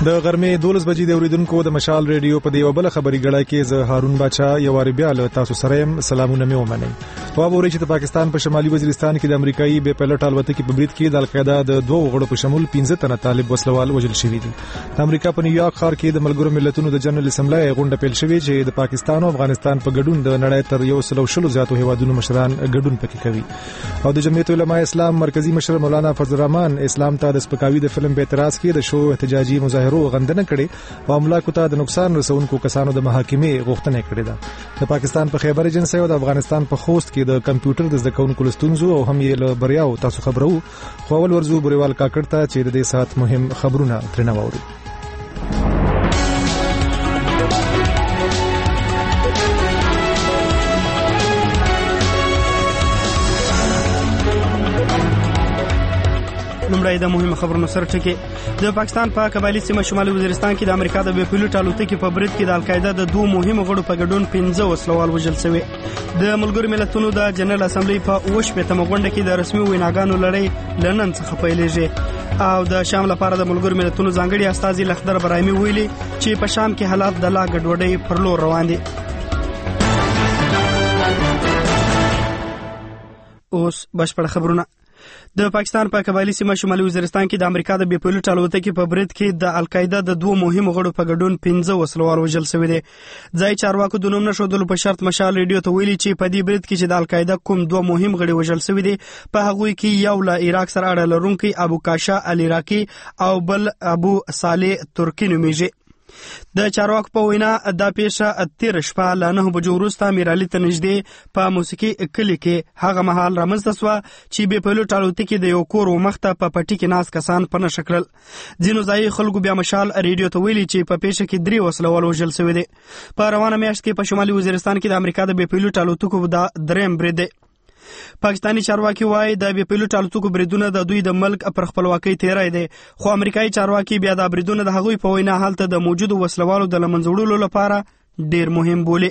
د غرمې 12 بجې د اوریدونکو د مشال ریډیو په دیو بل خبري غړای کې زه هارون باچا یو واری بیا له تاسو سره يم. سلامونه مې ومنئ. خبرونه چې د پاکستان په شمالي وزیرستان کې د امریکایي بې پایلټ الوتکې په برید کې د القاعده د دوه غړو په شمول 15 تنه طالب وسلوال وژل شوي دي. د امریکا په نیویارک ښار کې د ملګرو ملتونو د جنرال اسمبلی غونډه پیل شوې چې د پاکستان او افغانستان په ګډون د نړۍ تر 100 زیاتو هیوادونو مشران ګډون پکې کوي. او د جمعیت علماء اسلام مرکزی مشر مولانا فضل الرحمن اسلام ته د سپکاوي د فلم په اعتراض کې د شو احتجاجي مظاهرو غندنه کړې او املاکو ته د نقصان رسونکو کسانو د محاکمې غوښتنه کړې ده. د پاکستان په خیبر ایجنسی او د افغانستان په خوست کې د کمپیوټر د زده کوونکو لستونزو او هم یې له بریاو تاسو خبرو خو اول ورزو بریوال کاکړ ته چې د دې سات مهم خبرونه ترنه ووري. لومړی د مهمه خبرونو سره ټکی. د پاکستان په قبایلی سیمه شمالي وزیرستان کې د امریکا د بې پایلټ الوتکې په برید کې د القاعده د دوه مهمو غړو په ګډون 15 وسلوال وژل شوي. د ملګرو ملتونو د جنرال اسمبلی په 18مه غونډه کې د رسمي ویناګانو لړۍ لنن څخه پیلېږي او د شام لپاره د ملګرو ملتونو ځانګړي استازي لخدر برایمي ویلي چې په شام کې حالات د لا ګډوډۍ پر لور روان دي. اوس بشپړ خبرونه. د پاکستان په قبایلی سیمه شمالي وزیرستان کې د امریکا د بې پایلټ الوتکې په برید کې د القاعده د دوه مهمو غړو په ګډون 15 وسلوال وژل شوي دي. ځای چارواکو د نوم نښودلو په شرط مشال ریډیو ته ویلي چې په دې برید کې چې د القاعده کوم دوه مهم غړي وژل شوي دي په هغوی کې یو له عراق سره اړه لرونکی ابو کاشا العراقي او بل ابو صالح ترکی نومیږي. د چارواکو په وینا دا پیښه تیر شپه له 9 بجو وروسته میرعلي ته نږدې په موسیقي کلي کې هغه مهال رامنځته شوه چې بې پایلټ الوتکې د یو کور ومخته په پټي کې ناست کسان په نښه کړل. ځینو ځایي خلکو بیا مشال ریډیو ته ویلي چې په پیښه کې 3 وسلوال وژل شوي دي. په روانه میاشت کې په شمالي وزیرستان کې د امریکا د بې پایلټ الوتکو دا دریم برید دی. پاکستانی چارواکي وایي د بې پایلټ الوتکو بریدونه د دوی د ملک پر خپلواکۍ تیری دی خو امریکایي چارواکي بیا د بریدونه د هغوی په وینا هلته د موجودو وسلوالو د له منځه وړلو لپاره ډیر مهم بولي.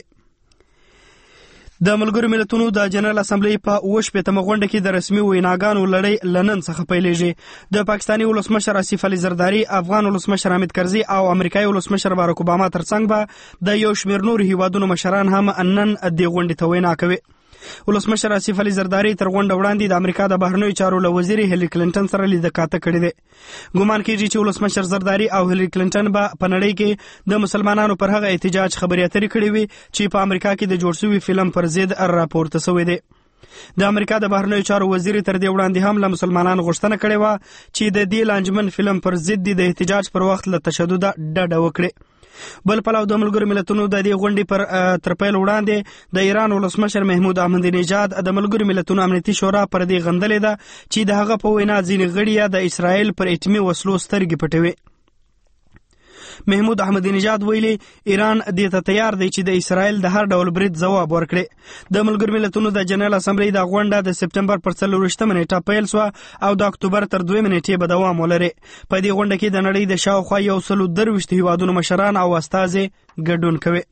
د ملګرو ملتونو د جنرال اسمبلی په 18مه غونډه کې د رسمي ویناګانو لړۍ لنن څخه پیلېږي. د پاکستاني ولسمشر آصف علي زرداری، افغان ولسمشر حامد کرزي او امریکایي ولسمشر باراک اوباما ترڅنګ به د یو شمېر نور هیوادونو مشران هم نن دې غونډې ته وینا کوي. ولسمشر آصف علي زرداری تر غونډه وړاندې د امریکا د بهرنیو چارو له وزیر هیلری کلینټن سره لیدکاته کړې ده. ګومان کیږي چې ولسمشر زرداری او هیلری کلینټن به په نړۍ کې د مسلمانانو پر هغه احتجاج خبرې اترې کړې وي چې په امریکا کې د جوړ شوي فلم پر ضد راپورته شوی دی. د امریکا د بهرنیو چارو وزیر تر دې وړاندې هم له مسلمانانو غوښتنه کړې وه چې د دې لانجمن فلم پر ضد د احتجاج پر وخت له تشدد ډډه وکړي. بل پلو د ملګرو ملتونو د دې غونډې تر پیل وړاندې د ایران ولسمشر محمود احمدی نژاد د ملګرو ملتونو امنیتي شورا پر دې غندلې ده چې د هغه په وینا ځینې غړي د اسرائیل پر اټومي وسلو سترګې پټوي. محمود احمدی نژاد ویلي ایران دې ته تیار دی چې د اسرائیل د هر ډول برید ځواب ورکړي. د ملګرو ملتونو د جنرال اسمبلی د غونډه د سپټمبر پر 24مه نیټه پیل شوه او د اکتوبر تر 2مه نیټې به دوام ولري. په دې غونډه کې د نړۍ د شاوخوا 123 هیوادونو مشران او استازي ګډون کوي.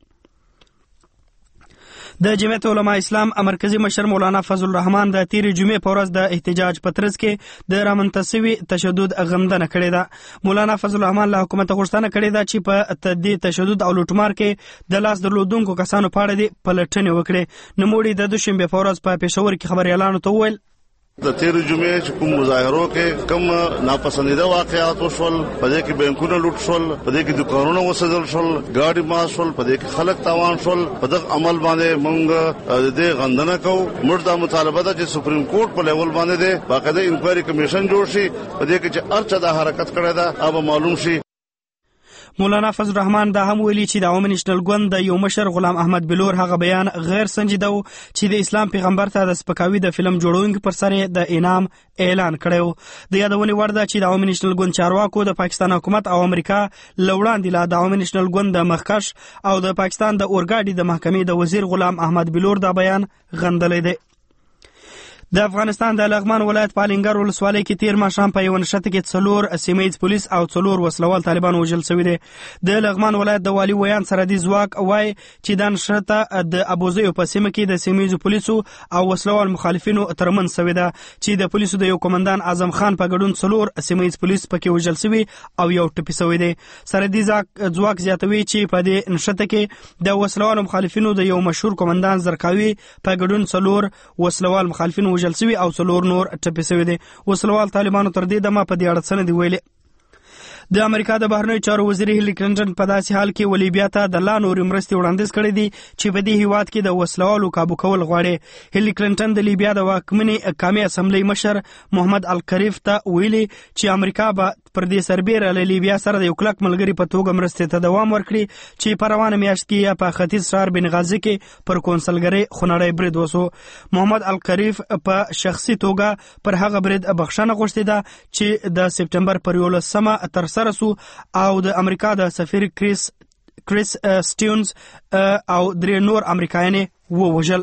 د جمعیت علماء اسلام مرکزی مشر مولانا فضل الرحمن د تیرې جمعې په ورځ د احتجاج په ترڅ کې د رامنځته شوي تشدد غندنه کړې ده. مولانا فضل الرحمن له حکومت غوښتنه کړې ده چې په دې تشدد او لوټمار کې د لاس درلودونکو کسانو په اړه دې پلټنې وکړي. نوموړي د دوشنبه په ورځ په پېښور کې خبريالانو ته وویل د تیر جمعې چې کوم مظاهرو کې کوم ناپسندیده واقعات وشول، په دې کې بانکونه لوټ شول، په دې کې دکانونه وسوځل شول، ګاډي مات شول، په دې کې خلک تاوان شول. په دغه عمل باندې موږ د غندنه کوو. موږ دا مطالبه ده چې سپریم کورټ په لیول باندې ده باقاعده انکوایري کمیشن جوړ شي، په دې کې چې ارچا د حرکت کړی ده هغه معلوم شي. مولانا فضل الرحمن دا هم ویلي چې د عوامي نېشنل ګوند د یو مشر غلام احمد بلور هغه بیان غیر سنجیده و چې د اسلام پیغمبر ته د سپکاوي د فلم جوړونکو پر سر د انعام اعلان کړی و. د یادونې وړ ده چې د عوامي نېشنل ګوند چارواکو د پاکستان حکومت او امریکا له وړاندې لا د عوامي نېشنل ګوند د مخکش او د پاکستان د اورګاډي د محکمې د وزیر غلام احمد بلور دا بیان غندلی دی. د افغانستان د لغمان ولایت پالنګر ولسوالۍ کې تیر ماښام په یو نښته کې 4 سیمه ییز پولیس او 4 وسلوال طالبان وژل شوي دي. د لغمان ولایت د والي ویان سرحدي ځواک وایي چې دا نښته د ابوزیو په سیمه کې د سیمه ییزو پولیسو او وسلوال مخالفینو ترمنځ شوې ده چې د پولیسو د یو کمانډان اعظم خان په ګډون 4 سیمه ییز پولیس پکې وژل شوي او یو ټپي شوی دی. سرحدي ځواک زیاتوي چې په دې نښته کې د وسلوال مخالفینو د یو مشهور کمانډان زرکاوي په ګډون 4 وسلوال مخالفین وژل شوي او 4 نور ټپي شوي دي. وسلوال طالبانو تر دې دمه په دې اړه څه نه دي ویلي. د امریکا د بهرنیو چارو وزیر هیلي کلینټن په داسې حال کې ولیبیا ته د لا نورې مرستې وړاندیز کړی دی چې په دې هیواد کې د وسلوالو کابو کول غواړي. هیلي کلینټن د لیبیا د واکمنې قومي اسمبلی مشر محمد الکریف ته ویلي چې امریکا به پر دې سربېره له لیبیا سره د یو کلک ملګري په توګه مرستې ته دوام ورکړي چې په روانه میاشت کې یا په ختیځ ښار بنغازي کې پر کونسلګرۍ خونړی برید وسو. محمد الکریف په شخصي توګه پر هغه برید بخښنه غوښتې ده چې د سپټمبر پر 11 تر سره سو او د امریکا د سفیر کریس سټیونز او 3 نور امریکایانې ووژل.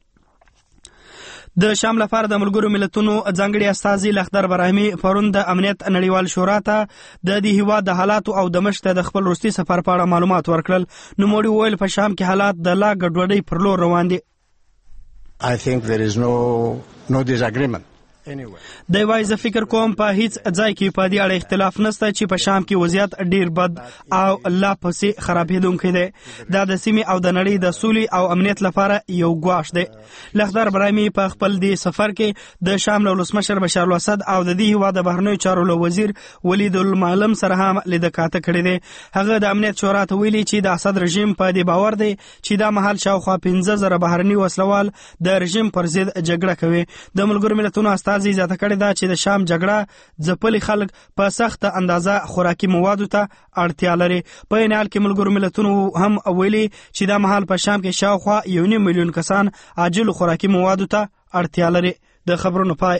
د شام لپاره د ملګرو ملتونو ځانګړي استازي لخدر براهمي پرون د امنیت نړیوال شورا ته د دې هیواد د حالاتو او د مشته د خپل وروستي سفر په اړه معلومات ورکړل. نوموړي وویل په شام کې حالات د لا ګډوډۍ پر لور روان دي. I think there is no disagreement. دی وایي زه فکر کوم په هیڅ ځای کې په دې اړه اختلاف نشته چې په شام کې وضعیت ډیر بد او لا پسې خرابېدونکی دی. دا د سیمې او د نړۍ د سولې او امنیت لپاره یو ګواښ دی. لخدر براهمي په خپل دې سفر کې د شام له ولسمشر بشار الاسد او د دې هیواد د بهرنیو چارو له وزیر ولید المعلم سره هم لیدکاته کړې دی. هغه د امنیت شورا ته ویلي چې د اسد رژیم په دې باور دی چې دا مهال شاوخوا 15,000 بهرني وسلوال د رژیم پر ضد جګړه کوي. د ملګرو ملتونو استازي زیاته کړې ده چې د شام جګړه ځپلي خلک په سخته اندازه خوراکي موادو ته اړتیا لري. په این حال کې ملګرو ملتونو هم ویلي چې دا مهال په شام کې شاوخوا 1.5 میلیون کسان عاجل خوراکي موادو ته اړتیا لري. د خبرونو پای.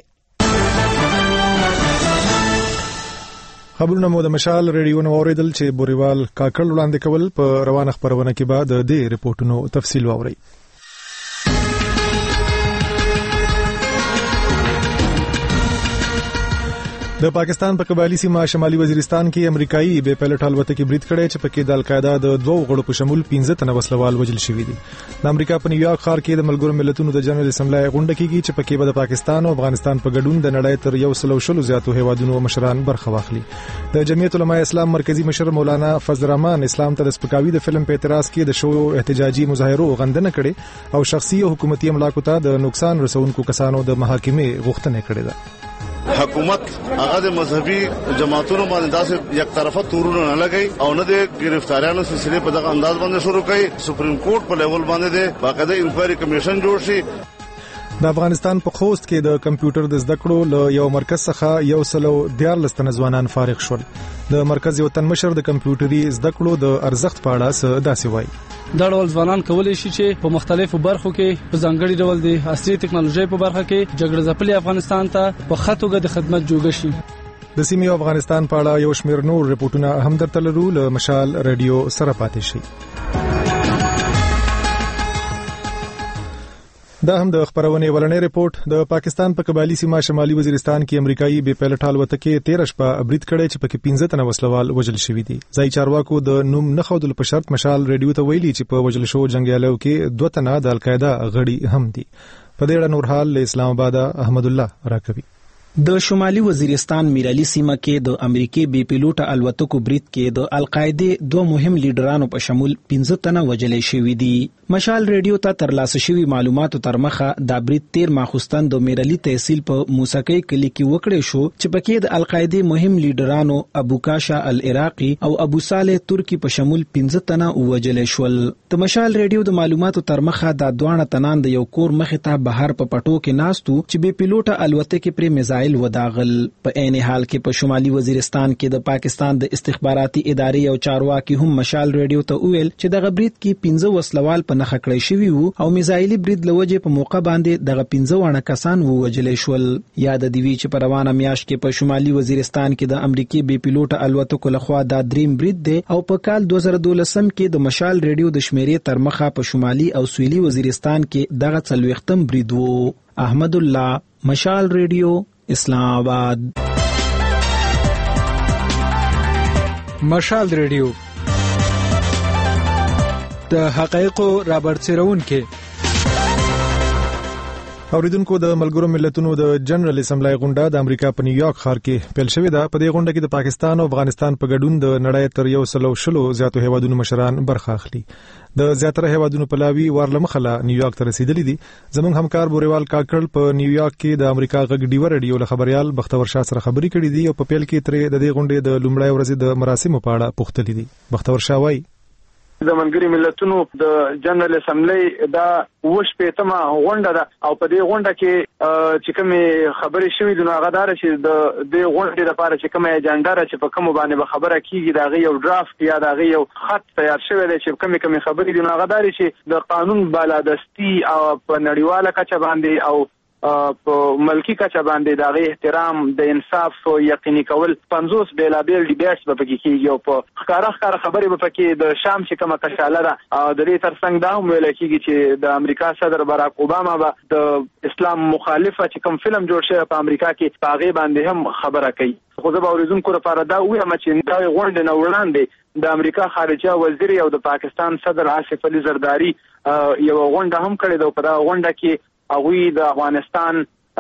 خبرونه مو د مشال ریډیو نو اوریدل چې بوريوال کاکړ وړاندې کول. په روانه خبرونه کې بعد د ریپورتونو تفصیل واوري. د پاکستان په قبایلی سیمه شمالي وزیرستان کې امریکایي بې پایلټ الوتکې برید کړې چې پکې د القاعده د 2 غړو په شمول 15 تنه وسلوال وژل شوي دي. د امریکا په نیویارک ښار کې د ملګرو ملتونو د جنرال اسمبلی غونډه کېږي چې پکې به د پاکستان او افغانستان په ګډون د نړۍ تر 120 زیاتو هیوادونو مشران برخه واخلي. د جمعیت علماء اسلام مرکزی مشر مولانا فضل الرحمن اسلام ته د سپکاوي د فلم په اعتراض کې د شو احتجاجي مظاهرو غندنه کړې او شخصي او حکومتي املاکو ته د نقصان رسونکو کسانو د محاکمې غوښتنه کړې ده. حکومت هغه د مذهبي جماعتونو باندې داسې یک طرفه تورونه نه لګي او نه د گرفتاریانو سلسله په دغه انداز باندې شروع کړي. سپریم کورټ په لیول باندې د باقاعده انکوایري کمیشن جوړ شي. د افغانستان په خوست کې د کمپیوټر د زده کړو له یو مرکز څخه 114 تنه ځوانان فارغ شول. د مرکز یو تن مشر د کمپیوټري زده کړو د ارزښت په اړه څه داسې وایي. دا ډول ځوانان کولی شي چې په مختلفو برخو کې په ځانګړي ډول د عصري ټکنالوژي په برخه کې جګړه ځپلي افغانستان ته په خاطر د خدمت جوړ شي. د سیمې افغانستان په اړه یو شمېر نور ریپورتونه هم درته لرو. له مشال رادیو سره پاتې شي. دا هم د خبرونه ولنې ریپورت. د پاکستان په قبایلی سیمه شمالي وزیرستان کې امریکایي بې پایلټ الوتکې 13 شپه برید کړی چې پکې 15 تنه وسلوال وژل شوي دي. ځای چارواکو د نوم نه ښودل په شرط مشال ریډیو ته ویلي چې په وژل شو جنگیالو کې 2 تنه د القاعده غړي هم دي. په دې اړه نور حال له اسلام آباد احمد الله راکوي. د شمالي وزیرستان میرالي سیمه کې د امریکای بې پیلوټه الوتکو برید کې د القاعده 2 مهم لیډرانو په شمول 15 تنه وژل شوي دي. مشال ریډیو ته ترلاسه شوی معلوماتو تر مخه د برید 13 ماخوستن د میرالي تحصیل په موسیقي کلی کې وکړې شو چې پکې د القاعده مهم لیډرانو ابو کاشا العراقي او ابو صالح ترکی په شمول 15 تنه وژل شول. د مشال ریډیو د معلوماتو تر مخه د دوه تنان د یو کور مخې ته بهر په پټو کې ناستو چې بې پیلوټه الوتکې پر میزایل وداغل. په عین حال کې په شمالي وزیرستان کې د پاکستان د استخباراتي ادارې او چارواکي هم مشال ریډیو ته ویل چې د برید کې 15 وسلوال په نخښه کړی شوی وو او میزایلي برید لوجه په موقع باندې دغه 15 وانه کسان ووجل شول. یاد دی وی چې په روانه میاشت کې په شمالي وزیرستان کې د امریکای بې پیلوټه الوتکو لخوا د دریم برید دی او په کال 2012 کې د مشال ریډیو د شمیرې تر مخه په شمالي او سویلي وزیرستان کې دغه 40م برید وو. احمد الله مشال ریډیو اسلام آباد. مشال ریډیو د حقایقو رابرسېرونکي. اوریدونکو د ملګرو ملتونو د جنرال اسمبلی غونډه د امریکا په نیویارک ښار کې پیل شوې ده. په دې غونډه کې د پاکستان او افغانستان په ګډون د نړۍ تر 100 زیاتو هیوادونو مشران برخه اخلي. د زیاتره هیوادونو پلاوی ورلمخله نیویارک ته رسیدلي دي. زموږ همکار بوریوال کاکړ په نیویارک کې د امریکا غږ ډیو رادیو له خبريال بختور شاه سره خبري کړې دي او په پیل کې ترې د دې غونډې د لومړۍ ورځې د مراسمو په اړه پوښتنې دي. بختور شاه وايي د ملګری ملتونو د جنرال اسمبلی دا وشپېتمه غونډه ده او په دې غونډه کې چې کومې خبرې شوې دي هغه دا چې د دې غونډې لپاره چې کومه اجنډا چې په کوم باندې به خبره کیږي دا غي یو ډرافټ یا دا غي یو خط تیار شوی دی چې کومې خبرې دي هغه دا چې د قانون بالادستی او په نړیواله کچه باندې او په ملکی کچه باندې د احترام د انصاف یقیني کول 50 بیلابیل ډیبیټس به پکې کیږي او په ښکارا خبرې به پکې د شام چې کومه کشاله ده او د دې ترڅنګ دا هم ویل کیږي چې د امریکا صدر باراک اوباما به د اسلام مخالفه چې کوم فلم جوړ شوی په امریکا کې پاغه باندې هم خبره کوي. خو زه به اوریدونکو لپاره دا وایم چې دا غونډه نه وړاندې د امریکا خارجه وزیر او د پاکستان صدر آصف علي زرداری یو غونډه هم کړې ده. په دا غونډه کې هغه د افغانستان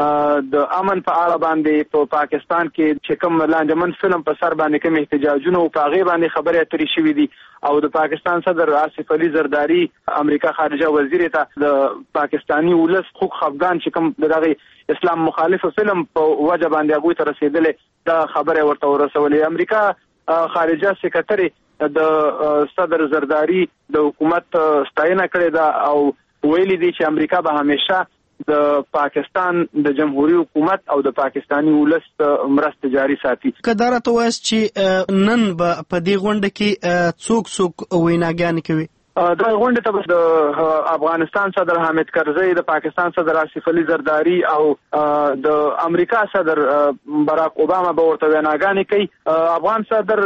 د امن په اړه باندې په پاکستان کې چې کوم لاندمن فلم په سر باندې کوم احتجاجونه او په غیبه باندې خبرې اترې شوې دي او د پاکستان صدر آصف علي زرداری امریکا خارجه وزیر ته د پاکستانی ولس حقوق افغان چې کوم دغه اسلام مخالف فلم په وجه باندې هغه ته رسیدلې دا خبره ورته ورسولې. امریکا خارجه سکرټری د صدر زرداری د حکومت ستاینه کړې ده او ویلي دي چې امریکا به همیشه د پاکستان د جمهوریت حکومت او د پاکستانی ولس مرسته جاری ساتي. کدارته وایي چې نن په دې غونډه کې څوک ویناګانې کوي. دا غونډه ته د افغانستان صدر حامد کرزی د پاکستان صدر آصف علي زرداری او د امریکا صدر باراک اوباما به ورته ویناګانې کوي. افغان صدر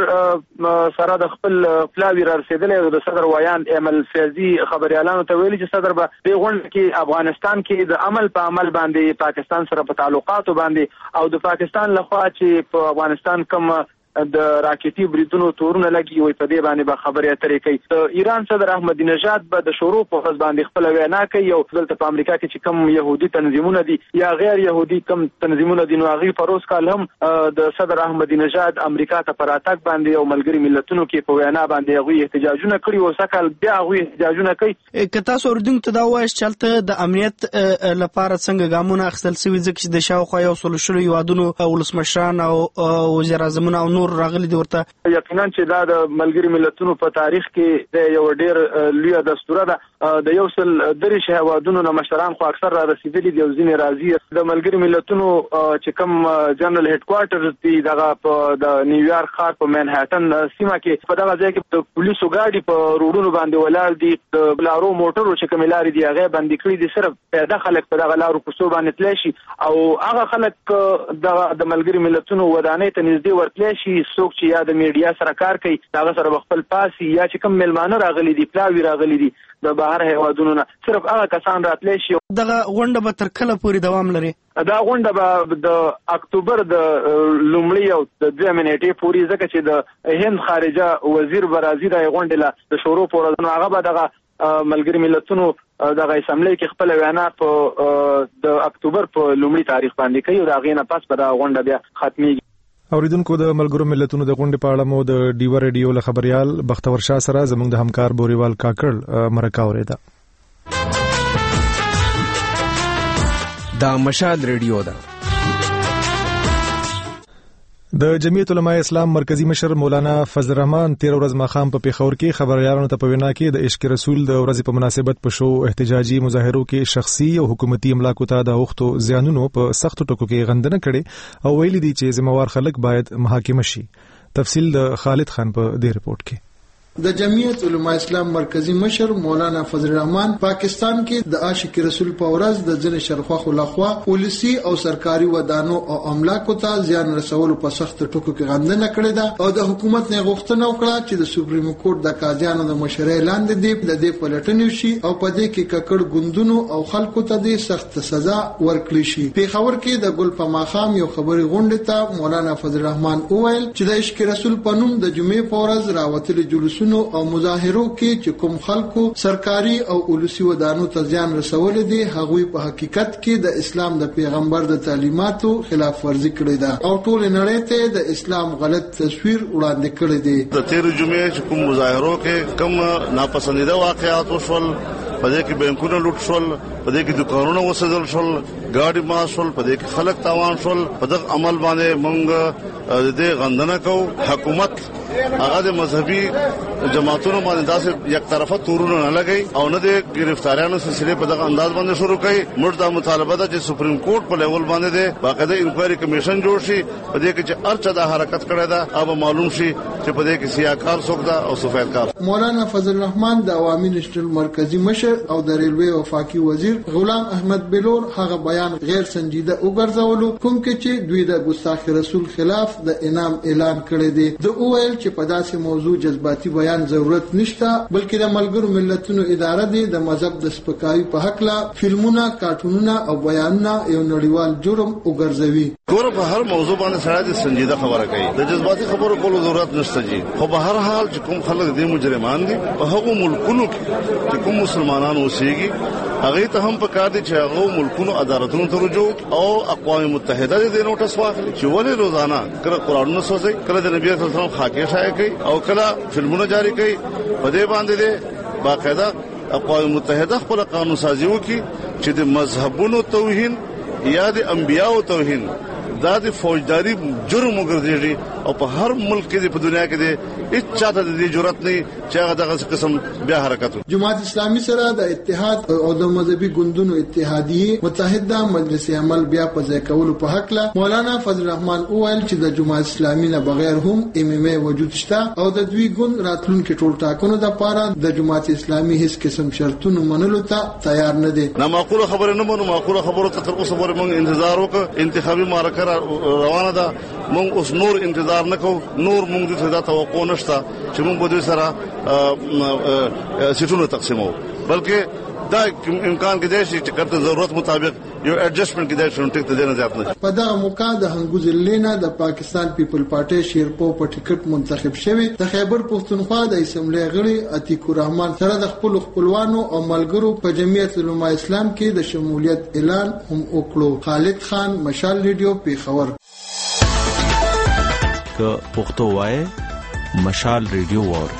سره د خپل پلاوی رسیدلې او د صدر ویان امل فیضی خبريالانو ته ویلي چې صدر به د غونډه کې افغانستان کې د عمل په عمل باندې پاکستان سره په تعلقاتو باندې او د پاکستان لخوا چې په افغانستان کوم د راکټي بریدونو تورونه لګي وي په دې باندې به خبرې اترې کوي. د ایران صدر احمدی نژاد به د شروع په ورځ باندې خپل وینا کوي او دلته په امریکا کې چې کوم يهودي تنظیمونه دي یا غیر يهودي کوم تنظیمونه دي نو هغه پروس کال هم د صدر احمدی نژاد امریکا ته پراتک باندې او ملګری ملتونو کې په وینا باندې هغه احتجاجونه کړي او سکهال بیا هغه احتجاجونه کوي. که تاسو اوردونکو ته دا وایي چې د امنیت لپاره څنګه ګامونه اخیستل شوي ځکه چې د شاوخوا 100 هیوادونو ولسمشران او وزیر اعظم او نور راغلي دي ورته. یقینا چې دا د ملګری ملتونو په تاریخ کې د یو ډیر لوی دستور ده. د 103 هیوادونو نه مشران خو اکثر را رسیدلي دي او ځینې راځي. د ملګری ملتونو چې کوم جنرال هډ کوارټرز دي دغه په د نیویارک ښار په منهټن سیمه کې په دغه ځای کې د پولیسو ګاډي په روډونو باندې ولاړ دي. د لارو موټرو چې کوم لارې دي هغه باندې کړی دي. صرف پیاده خلک په دغه لارو کوڅو باندې تللی شي او هغه خلک د ملګری ملتونو ودانۍ ته نږدې ورتللی شي. څوک چې یا د میډیا سره کار کوي هغه سره خپل پاسي یا چې کوم ملمانه راغلي دي پلاوی راغلي دي د بهر هیوادونو نه صرف هغه کسان راتلی شي. دغه غونډه به تر کله پورې دوام لري؟ دا غونډه به د اکتوبر د لومړۍ او د 2 نیټې پورې ځکه چې د هند خارجه وزیر برازي د غونډې له شروع پورې هغه به دغه ملګری ملتونو دغه اسمبلی کې خپل وینا په د اکتوبر په لومړۍ تاریخ باندې کوي او دا غینه پس به دا غونډه بیا ختميږي. اوریدونکو د ملګرو ملتونو د غونډې په اړه مو د ډیو رادیو له خبريال بختور شاه سره زموږ د همکار بوریوال کاکړ مرکه اوریده. دا مشال ریډیو ده. د جمعیت علماء اسلام مرکزی مشر مولانا فضل الرحمن 13 ورځ ماخام په پیښور کې خبريالانو ته په وینا کې د عشق رسول د ورځې په مناسبت په شو احتجاجي مظاهرو کې شخصي او حکومتي املاکو ته د اوختو زیانونو په سختو ټکو کې غندنه کړي او ویلي دي چې ذمہوار خلک باید محاکمه شي. تفصیل د خالد خان په دې رپورت کې. د جمعیت علماء اسلام مرکزی مشر مولانا فضل الرحمن پاکستان کې د عاشق رسول په ورځ د ځنې شرخوا لخوا پولیسي او سرکاري ودانو او املاکو ته زیان رسولو په سخت ټکو کې غندنه کړې ده او د حکومت نه غوښتنه وکړه چې د سپریم کورټ د قاضیانو د مشورې لاندې د دې پلټنې شي او په دې کې ککړ ګوندونو او خلکو ته د سخت سزا ورکړي شي. پیښور کې د ګل په ماخام یو خبري غونډه ته مولانا فضل الرحمن وویل چې د عشق رسول په نوم د جمعې په ورځ راوتلي جلوسونو او مظاهرو کې چې کوم خلکو سرکاري او ولسی ودانو ته زیان رسول دي هغوی په حقیقت کې د اسلام د پیغمبر د تعلیماتو خلاف ورزي کړې ده او ټول نړۍ ته د اسلام غلط تصویر وړاندې کړی دی. د تیر جمعې چې کوم مظاهرو کې کوم ناپسندیده واقعات وشول، پدې کې بانکونه لوټ شول، پدې کې دکانونه وسوځل شول، ګاډي ما شول، پدې کې خلک تاوان شول. په دغه عمل باندې موږ د غندنه کوو. حکومت هغه د مذهبي جماعتونو باندې داسې یک طرفه تورونه نه لګي او نه د گرفتاریانو سلسله په دغه انداز باندې شروع کړي. موږ دا مطالبه ده چې سپریم کورټ په لیول باندې ده باقاعده انکوایري کمیشن جوړ شي، پدې کې چې ارچا د حرکت کړی ده او معلوم شي چې پدې کې سیاکار څوک ده او سفیدکار. مولانا فضل الرحمن د عوامي نشټل مرکزی مشر او د ریلوی وفاقي وزیر غلام احمد بلور هغه بیان غیر سنجیده وګرځولو کوم کې چې دوی د ګستاخ رسول خلاف د انعام اعلان کړی دی. د اوایل چې په داسې موضوع جذباتي بیان ضرورت نشته، بلکې د ملګرو ملتونو اداره دی د مذهب د سپکاوي په حق لا فلمونه، کارټونونه او بیانونه یو نړیوال جرم وګرځوي. ګوره په هر موضوع باندې سره د سنجیده خبره کوي، د جذباتي خبرو کولو ضرورت نشته جی. خو په هر حال چې کوم خلک دي مجرمان دي په هغو ملکونو کې چې کوم مسلمانان اوسېږي هغه ته هم په کار دي چې هغه ملکونو عدالتونو ته رجوع او اقوام متحده دې نوټس واخلي چې ولې روزانه کله قرآنونه سوځي، کله د نبی صلی الله علیه وسلم خاکې شایع کوي او کله فلمونه جاری کوي. په دې باندې باقاعده اقوام متحده خپل قانون سازي وکړي چې د مذهبونو توهین یا د انبیانو توهین دا د فوجداري جرم وګرځي او په هر ملک کې په دنیا کې د هیڅ چاته د جرأت نه چې هغه دغه قسم بیا حرکت. جماعت اسلامي سره د اتحاد او د مذهبي ګوندونو اتحادیه متحده مجلس عمل بیا په ځای کولو په حق لا مولانا فضل الرحمن وویل چې د جماعت اسلامي نه بغیر هم MMA وجود شته او د دوی ګوند راتلونکي ټول ټاکنو د پاره د جماعت اسلامي هیڅ قسم شرطونو منلو ته تیار نه دي. نه معقوله خبره نه مونږ معقوله خبره ته تر اوسه پورې مونږ انتظار وکړ. انتخابي معرکه روانه ده، مونږ اوس نور انتظار نکو، نور مونږ د دا توقع نشته چې مونږ به دوی سره سیټونه تقسیمو، بلکې دا امکان کې دی چې کړه ضرورت مطابق یو ایڈجسټمنٹ کې دی چې ټیک ته نه زیات نه. په دغه موقع د هنګوز لینا د پاکستان پیپل پارټي شیرپو په ټیکټ منتخب شوی د خیبر پښتونخوا د اسمبلی غړي عتیق الرحمن سره د خپلوانو او ملګرو په جمعیت علماء اسلام کې د شمولیت اعلان هم وکړو. خالد خان، مشال ریډیو، پیښور. که پښتو وای مشال ریډیو وور.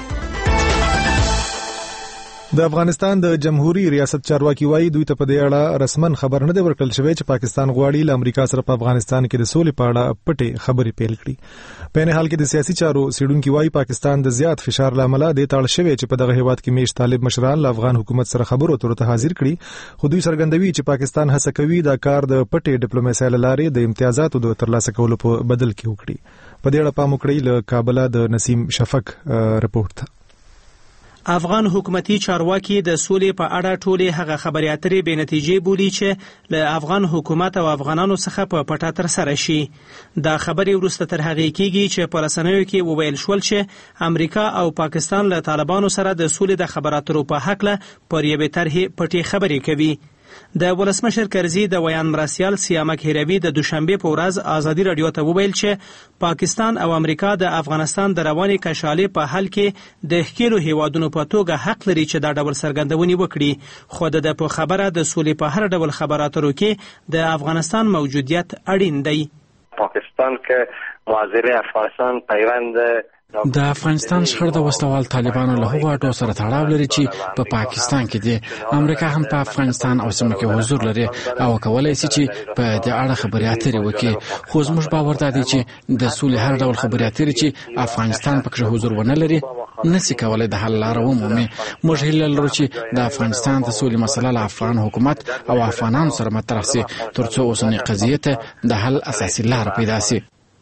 د افغانستان د جمهوریت ریاست چارواکي وایي دوی ته په دې اړه رسمن خبر نه دی ورکړل شوی چې پاکستان غواړي له امریکا سره په افغانستان کې د سولې په اړه پټې خبرې پیل کړي. په نه حال کې د سیاسي چارو سیډونکو وایي پاکستان د زیات فشار لامل د تاړ شوی چې په دغه هیواد کې میش طالب مشران له افغان حکومت سره خبرو اترو ته حاضر کړي، خو دوی څرګندوي چې پاکستان هڅه کوي دا کار د پټې ډیپلوماسۍ لارې د امتیازاتو د ترلاسه کولو په بدل کې وکړي. په دې اړه پام وکړئ له کابل د نسیم شفق رپورت. افغان حکومتي چارواکي د سولې په اړه ټولې هغه خبرې اترې بې نتیجې بولي چې له افغان حکومت او افغانانو څخه په پټه تر سره شي. دا خبرې وروسته تر هغې کېږي چې په رسنیو کې وویل شول چې امریکا او پاکستان له طالبانو سره د سولې د خبرو اترو په هکله پر یوې طرحې پټې خبرې کوي. د ولسمشر کرزي د ویان مرستیال سیامک هیروي د دوشنبه په ورځ ازادي رادیو ته وویل چې پاکستان او امریکا د افغانستان د روانې کشالې په حل کې د ښکېلو هیوادونو په توګه حق لري چې دا ډول څرګندونې وکړي، خو د په خبره د سولې په هر ډول خبرو اترو کې د افغانستان موجودیت اړین دی. پاکستان کې معاصره افغانستان پیوند د افغانستان شخړه د وسلوال طالبانو له هغو اډو سره تړاو لري چې په پاکستان کې دي. امریکا هم په افغانستان او سیمه کې حضور لري او کولای شي چې په دې اړه خبرې اترې وکړي، خو زموږ باور دی چې د سولې هر ډول خبرې اترې چې افغانستان پکې حضور ونه لري نشي کولای د حل لاره ومومي. موږ هیله لرو چې د افغانستان د سولې مسله له افغان حکومت او افغانانو سره مطرح شي ترڅو اوسنۍ قضیې ته د حل اساسي لاره پیدا شي.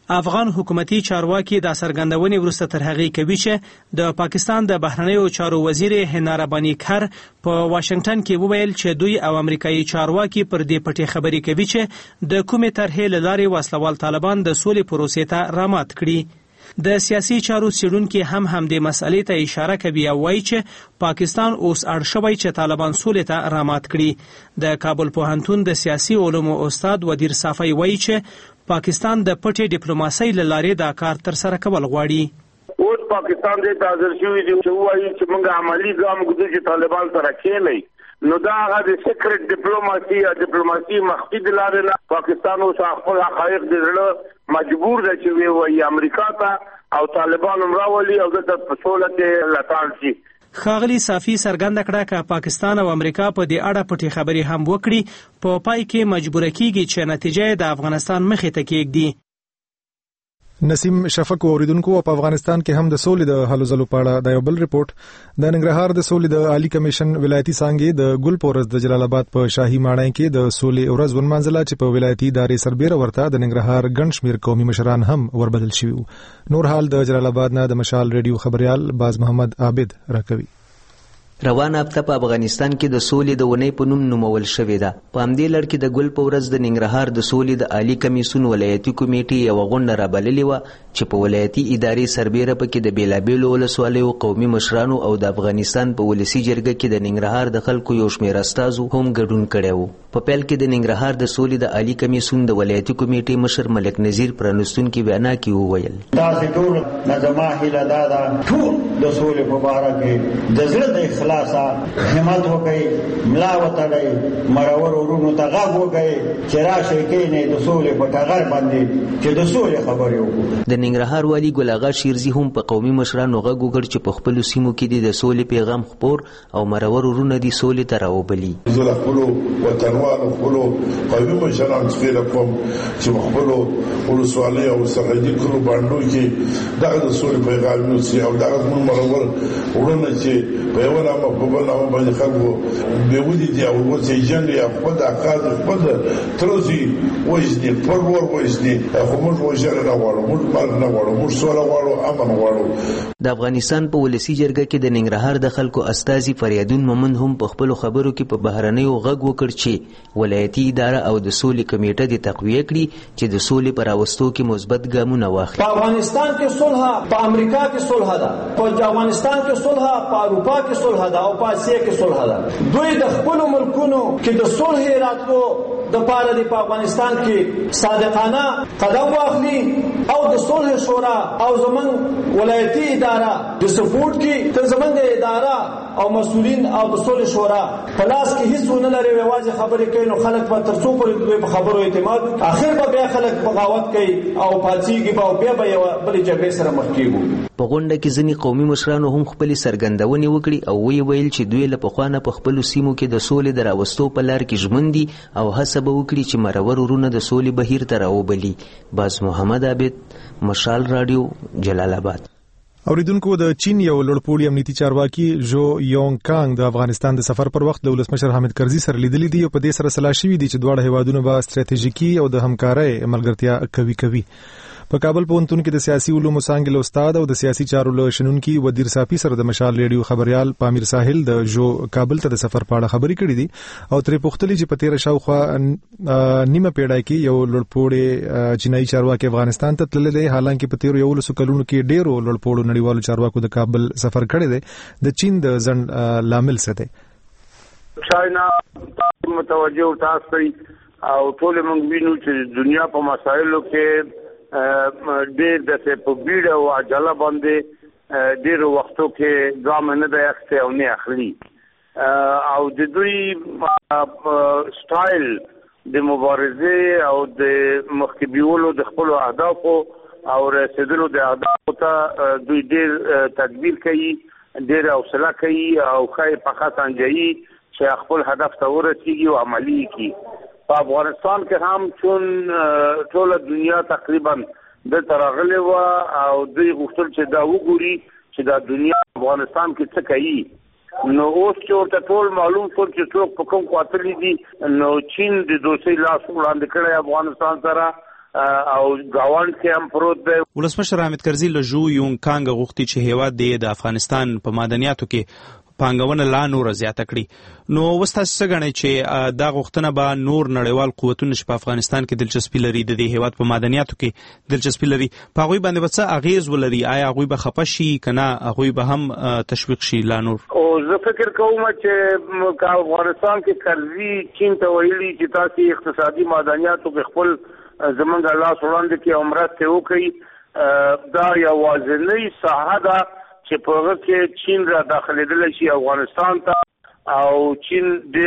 افغان حکومتي چارواکي د څرګندونې وروسته تر هغې کوي چې د پاکستان د بهرنیو چارو وزیر هنارا بانی کر په واشنگټن کې وویل چې دوی او امریکایي چارواکي پر دې پټې خبرې کوي چې د کومې طرحې له لارې وسلوال طالبان د سولې پروسې ته رامات کړي. د سیاسي چارو څېړونکي هم همدې مسئلې ته اشاره کوي او وایي چې پاکستان اوس اړ شوی چې طالبان سولې ته رامات کړي. د کابل پوهنتون د سیاسي علومو استاد ودیر صافی وایي چې پاکستان د پټې ډیپلوماسۍ له لارې دا کار ترسره کول غواړي. اوس پاکستان دې حاضر شوی دی چې وایي چې موږ عملی ګام ګذو چې طالبان سره کېلې نو دا هغه د سیکرټ ډیپلوماسي یا ډیپلوماسي مخفي د لارې نه پاکستان اوس خپل حقایق دې مجبور دی چې وایي امریکا ته او طالبان راولي او د پسوله کې لټان شي. ښاغلي صافي څرګنده کړه چې پاکستان او امریکا په دې اړه پټې خبرې هم وکړي په پای کې مجبور کیږي چې نتیجه د افغانستان مخې ته کېږدي. نسیم شفق اوریدونکو په افغانستان کې هم د سولې د هلو ځلو په اړه د یو بل ریپورت د ننګرهار د سولې د عالی کمیشن ولایتي څانګې د ګل پورز د جلال آباد په شاهي ماڼۍ کې د سولې ورځ ونمانځله چې په ولایتي ادارې سربېره ورته د ننګرهار ګڼ شمېر قومي مشران هم وربدل شوي وو. نور حال د جلال آباد نه د مشال ریډیو خبريال باز محمد عابد راکوي. روانه هفته په افغانستان کې د سولې د ونې په نوم نومول شوې ده. په همدې لړ کې د ګل په ورځ د ننګرهار د سولې د عالی کمیسیون ولایتي کمیټې یوه غونډه رابللې وه چې په ولایتي ادارې سربېره پکې د بېلابېلو ولسوالیو قومي مشرانو او د افغانستان په ولسي جرګه کې د ننګرهار د خلکو یو شمېر استازو هم ګډون کړی و. په پیل کې د ننګرهار د سولې د عالی کمیسیون د ولایتي کمیټې مشر ملک نذیر پرانستونکي وینا کې وویل تاسې ټول نه زما هیله دا ده ټول د سولې په باره کې د زړه د اخلاصه همت وکړئ، ملا وتړئ، مرور ورونو ته غږ وکړئ چې راشئ کښېنئ د سولې په ټغر باندې چې د سولې خبرې وکړو. د ننګرهار والي ګل اغا شیرزي هم په قومي مشرانو غږ وکړ چې په خپلو سیمو کې د سولې پیغام خپور او مرور ورونه دې سولې ته راوبلي. زه له خپلو وطنوالو خپلو قومي مشرانو څخه کوم چې په خپلو ولسوالیو او سرحدي کلو باندې کې دغه د سولې پیغام یوسي او دغه زموږ مرور ورونه چې په یو نامه په بل نامه باندې خلکو بېودي دي او ورته جنګ یا خپل عقاد خپل تروزي وجدي پرور وجدي خو موږ وجره نه غواړو، موږ مرګ نه غواړو، موږ سوله غواړو، امن غواړو. د افغانستان په ولسي جرګه کې د ننګرهار د خلکو استازي فریادون مومند هم په خپلو خبرو کې په بهرنیو غږ وکړ چې ولایتي اداره او د سولې کمیټه دې تقویه کړي چې د سولې په راوستو کې مثبت ګامونه واخلي. په افغانستان کې صلح، په امریکا کې صلح ده، په افغانستان کې صلح، په اروپا کې صلح ده او په اسیا کې صلح ده. دوی د خپل ملکونو کې د صلح راتلو د پاره د افغانستان کې صادقانه قدم واخلي او د صلح شورا او زمون ولایتي اداره د سپورټ کې تر زمون د اداره او مسؤلین او د صلح شورا په لاس کې هیڅ ونه لري، واځي خبرې کوي نو خلک به تر څو پورې په خبرو اعتماد وکړي، اخر به بیا خلک بغاوت کوي او پاتېږي او بیا به یو بل جګړې سره مخ کیږي. په غونډه کې ځینې قومي مشرانو هم خپل سرګندونې وکړي او ویل چې دوی له پخوانه په خپلو سیمو کې د سولې د راوستو په لار کې ژمن دي او هڅه به وکړي چې مرور ورونه د سولې بهیر ته راوبلي. باز محمد عابد، مشال رادیو، جلال آباد. اوریدونکو د چین یو لوړپوړي امنیتي چارواکي جو یونګ کانګ د افغانستان د سفر پر وخت د ولسمشر حامد کرزي سره لیدلي دي او په دې سره سلا شوي دي چې دواړه هیوادونه به ستراتیژیکي او د همکارۍ ملګرتیا کوي. په کابل پوهنتون کې د سیاسي علومو څانګې استاد او د سیاسي چارو له شنونکي ودیر صافي سره د مشال ریډیو خبريال پامیر ساحل د جو کابل ته د سفر په اړه خبرې کړې دي او ترې پوښتلې چې په تیر شاوخوا نیمه پیړۍ کې یو لوړپوړی چینایي چارواکي افغانستان ته تللی دی، حالانکه په تیر 11 کلونو کې ډېرو لوړپوړو نړیوالو چارواکو د کابل سفر کړی دی. د چین د ځنډ لامل څه دی؟ چاینا متوجه تاسو او ټول موږ وینو چې دنیا په مسایلو کې ډېر د په بیړه او عجله باندې ډېر وختو کې ګام نه دی اخته او نه اخلي او د دوی سټایل د مبارزه او د مخکبیولو د خپل اهدافو او رسیدلو د اهدافو ته دوی ډېر تدبیر کوي، ډېر حوصله کوي او خای په خاطر انجایي چې خپل هدف ته ورسیږي او عملی کوي. په افغانستان کې هم چون ټول دنیا تقریبا د ترغلې و او دوی غوښتل چې دا وګوري چې دا دنیا افغانستان کې څه کوي. نو اوس چې ورته ټول معلوم شو چې څوک په کوم قاتل دي، نو چین د دوسي لاس وړاندې کړی افغانستان سره او گاوند کې هم پروت دی. ولسمشر حامد کرزي له جو یونګ کانګ غوښتي چې هیواد د افغانستان په معدنیاتو کې پانګونه لا نور زیاته کړي. نو وستاسو څه غواړئ چې دا غوښتنه به نور نړیوال قوتونه چې په افغانستان کې دلچسپي لري د دې هیواد په معدنیاتو کې دلچسپي لري په هغوی باندې به څه اغیز ولري؟ آیا هغوی به خفه شي که نه هغوی به هم تشویق شي لا نور؟ او زه فکر کوم چې افغانستان کې کرزي چین ته ویلي چې تاسو اقتصادي معدنیاتو کې خپل زمونږ لاس وړاندې کې مرسته وکړي. دا یوازینۍ ساحه ده چې په هغه کې چین را داخلېدلی شي افغانستان ته او چین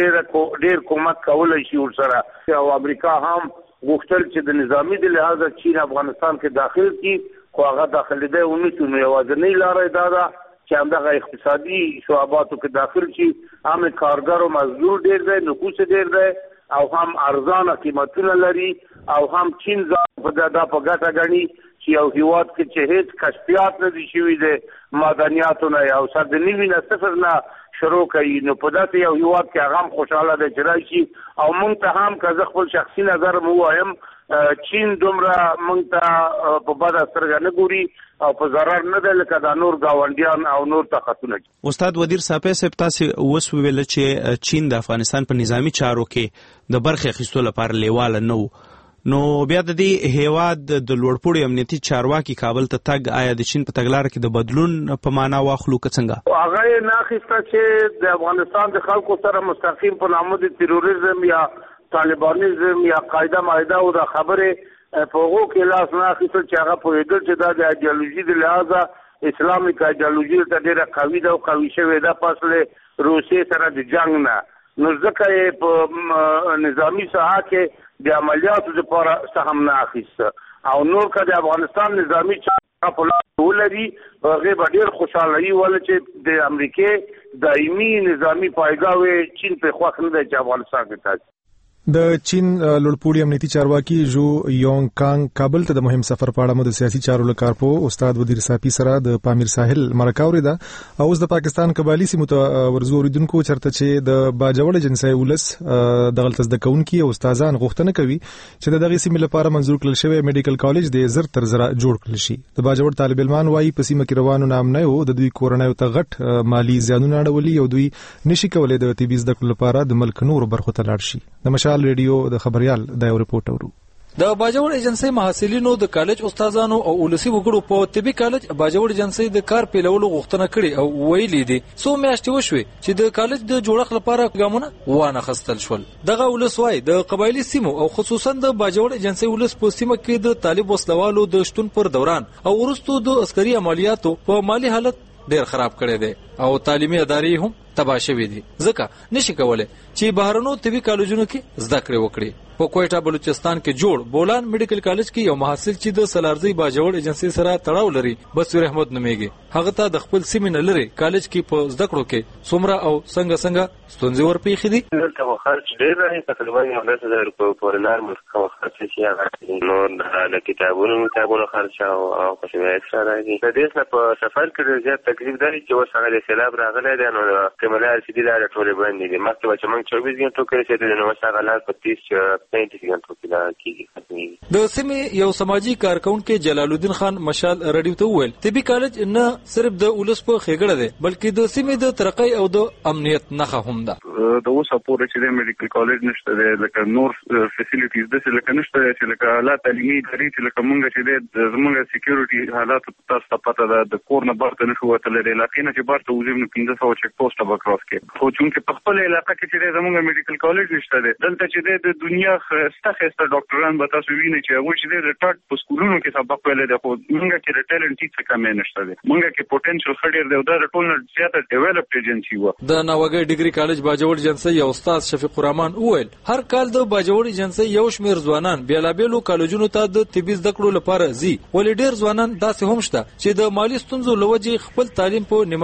ډېر کومک کولی شي ورسره. او امریکا هم غوښتل چې د نظامي د لحاظه چین افغانستان کې داخل کړي خو هغه داخلېدی ونه شو. نو یوازینۍ لاره یې دا ده چې همدغه اقتصادي شعباتو کې داخل شي. هم کارګر او مزدور ډېر دی، نفوس ډېر دی او هم ارزانه قیمتونه لري او هم چین ځان دا په ګټه ګڼي چې یو هیواد کې چې هیڅ کشفیات نه دي شوي د معدنیاتو نه او سر د نوي نه صفر نه شروع کوي. نو په داسې یو هیواد کې هغه هم خوشحاله دی چې راشي. او موږ ته هم که زه خپل شخصي نظر م ووایم چین دومره موږ ته په بده سترګه نه ګوري او په ضرر نه دی لکه دا نور ګاونډیان او نور طاقتونه. استاد ودیر صافی صاحب تاسې اوس وویل چې چین د افغانستان په نظامي چارو کې د برخې اخیستو لپاره لیواله نه و. نو بیا د دې هیواد د لوړپوړي امنیتي چارواکي کابل ته تګ آیا د چین په تګلاره کې د بدلون په معنا واخلو که څنګه؟ هغه یې نه اخیسته چې د افغانستان د خلکو سره مستقیم په نامه د تروریزم یا طالبانیزم یا قاعده معاهده او د خبرې په هغو کې لاس نه اخیستل چې هغه پوهېدل چې دا د ایډیالوژي د لحاظه اسلامي ایډیالوژي ته ډېره قوي ده او قوي شوې ده په اصل روسیې سره د جنګ نه. نو ځکه یې په نظامي ساحه کې د عملیاتو لپاره څه هم نه اخیسته. او نور که د افغانستان نظامي چارې په لاس ولري هغې به ډېر خوشحاله وي ولې چې د امریکې دایمي نظامي پایګاه چین پرې خوښ نه دی چې افغانستان کې تاسي. د چین لوړپوړي امنیتي چارواکي جو یونګ کانګ کابل ته د مهم سفر په اړه مو د سیاسي چارو له کارپوه استاد ودیر صافي سره د پامیر ساحل مرکه اورېده. او اوس د پاکستان قبایلي سیمو ته ورځو اوریدونکو چرته چې د باجوړ جنسي ولس دغلته زده کوونکي او استادان غوښتنه کوي چې د دغه سیمې لپاره منظور کړل شوی میډیکل کالج د زر تر زره جوړ کړل شي. د باجوړ طالب علمان وايي په سیمه کې روانو نامنیو د دوی کورنیو ته غټ مالی زیانونه اړولي او دوی نشي کولای د طبي زده کړو لپاره د ملک نور برخو ته لاړ شي. د مشال ریډیو د خبريال دا یو رپورټ اورو. د باجوړ ایجنسی محصلینو د کالج استادانو او ولسی وګړو په طبي کالج باجوړ ایجنسی د کار پیلولو غوښتنه کړې او ویلي دي سو میاشتې وشوي چې د کالج د جوړښت لپاره ګامونه وانه خستل شول. دغه ولسوای د قبایلی سیمو او خصوصا د باجوړ ایجنسی ولس په سیمه کې د طالب وسلوالو د شتون پر دوران او ورستو د عسکري عملیاتو په مالی حالت ډیر خراب کړی دی او تعلیمي ادارې هم تباه شوې دي ځکه نشي کولای چې بهرنو طبي کالجونو کې زده کړې وکړي. په کوټا بلوچستان کې جوړ بولان میډیکل کالج کې یو محصل چې د سلارزي باجوړ ایجنسی سره تړاو لري بصیر احمد نومېږي هغه ته د خپل سیمې نه لري کالج کې په زده کړو کې څومره او څنګه ستونزې ورپېښې دي. دلته خرچ ډېر دی تقریبا 10,000 روپۍ پورې لار مو خرچ شي هغه نور د کتابونو خرچ او څه ایکسترا راځي. د دې څخه په سفر کې ډېر زیات تکلیف دی چې اوس هغه د سیلاب راغلی دی نو کملار چې دی دا ټولې باندې دي مخکې چې موږ 24 غنټو کې چې نو څنګه لار په 30-35 غنټو کې دا کیږي. د سیمې یو سماجی کارکونکو جلال الدین خان مشال رادیو ته وویل طبي کالج نه صرف د ولس په خېګړه دی بلکې د سیمې د ترقۍ او د امنیت نښه هم ده. د اوسه پورې چې د میډیکل کالج نشته دی لکه نور فیسیلیټیز د لکه نشته چې لکه اعلی تعلیمي ادارې چې لکه مونږ چې د زمونږ سکیورټي حالات تاسو ته پته ده د کور نه بارته نشو وتلې علاقې نه چې بارته وزیم 1500 چک پوسټ به کراس کې خو چې په خپل علاقې کې چې زمونږ میډیکل کالج نشته دی دلته چې د دنیا خسته ډاکټران به تاسو وینئ چې هغه چې د ریټارډ په سکولونو کې سبق ویل دی خو مونږ کې د ټیلنټ هیڅ کمی نشته دی مونږ کې پوتنشل خډیر دی او دا ټول زیاته ډیولپډ ایجنسی و. د ناوګي ډیګري کالج باجوړ ایجنسی یو استاد شفیق الرحمن وویل هر کال د باجوړ ایجنسی یو شمیر ځوانان بیلابېلو کالجونو ته د طبي زده کړو لپاره ځي ولې ډیر ځوانان داسې هم شته چې د مالی ستونزو لوجې خپل تعلیم په نیمایي کې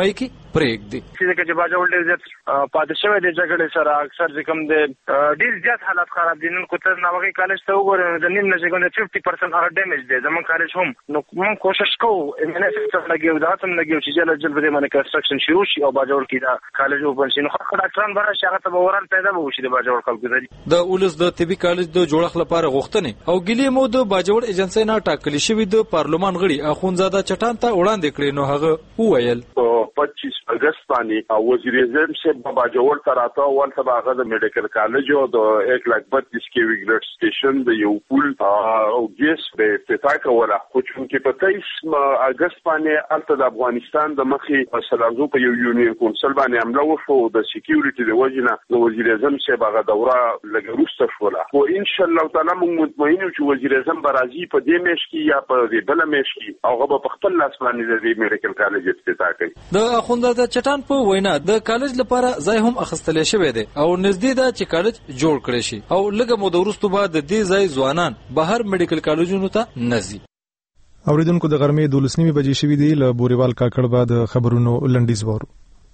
پرېږدي. چې باجوړ ډېر زیات پاتې شوی دی جګړې سره اکثر چې کوم دی ډېر زیات حالات خراب دي. نن کوتر ناوغي کالج ته وګورئ د نیم نشي ګنده 50% هغه ډیمیج دی. زمون کالج هم نو موږ کوشش کوو امنیت سره لګیو دا څنګه لګیو چې جلد جلد به باندې کنستراکشن شروع شي او باجوړ کې دا کالج اوپن شي. نو خو ډاکټران برا شي هغه ته وران پیدا به وشي د باجوړ خلکو لري. د اولس د طبي کالج د جوړښت لپاره غوښتنې او ګیلې مو د باجوړ ایجنسی نه ټاکل شوی د پارلمان غړي اخونزاده چټان ته وړاندې کړي. نو هغه وویل 25 اگست باندې وزیر اعظم سے باجوړ تراته ولته هغه د میډیکل کالج او د 132 کې ویګلټ سټیشن د یو پول او ګیس به افتتاح کوله. خو چې په 23 اگست باندې الته د افغانستان د مخې سلازو په یو یونین کونسل باندې حمله وشو د سکیورټي د وجنه د وزیر اعظم سے هغه دوره لګروسته شوله. او ان شاء الله تعالی موږ مطمئن یو چې وزیر اعظم برازي په دې میش کې یا په دې بل میش کې هغه په خپل لاس باندې د میډیکل کالج افتتاح کوي. د اخوندزاده چټان په وینا د کالج لپاره ځای هم اخستل شوی دی او نږدې ده چې کالج جوړ کړي شي او لږه مو د وروسته بعد د دې ځای ځوانان بهر میډیکل کالجونو ته نزي. اوریدونکو د غرمې 12 بجې شوې دی. له بوريوال کاکړ بعد خبرونو لنډیز وورو.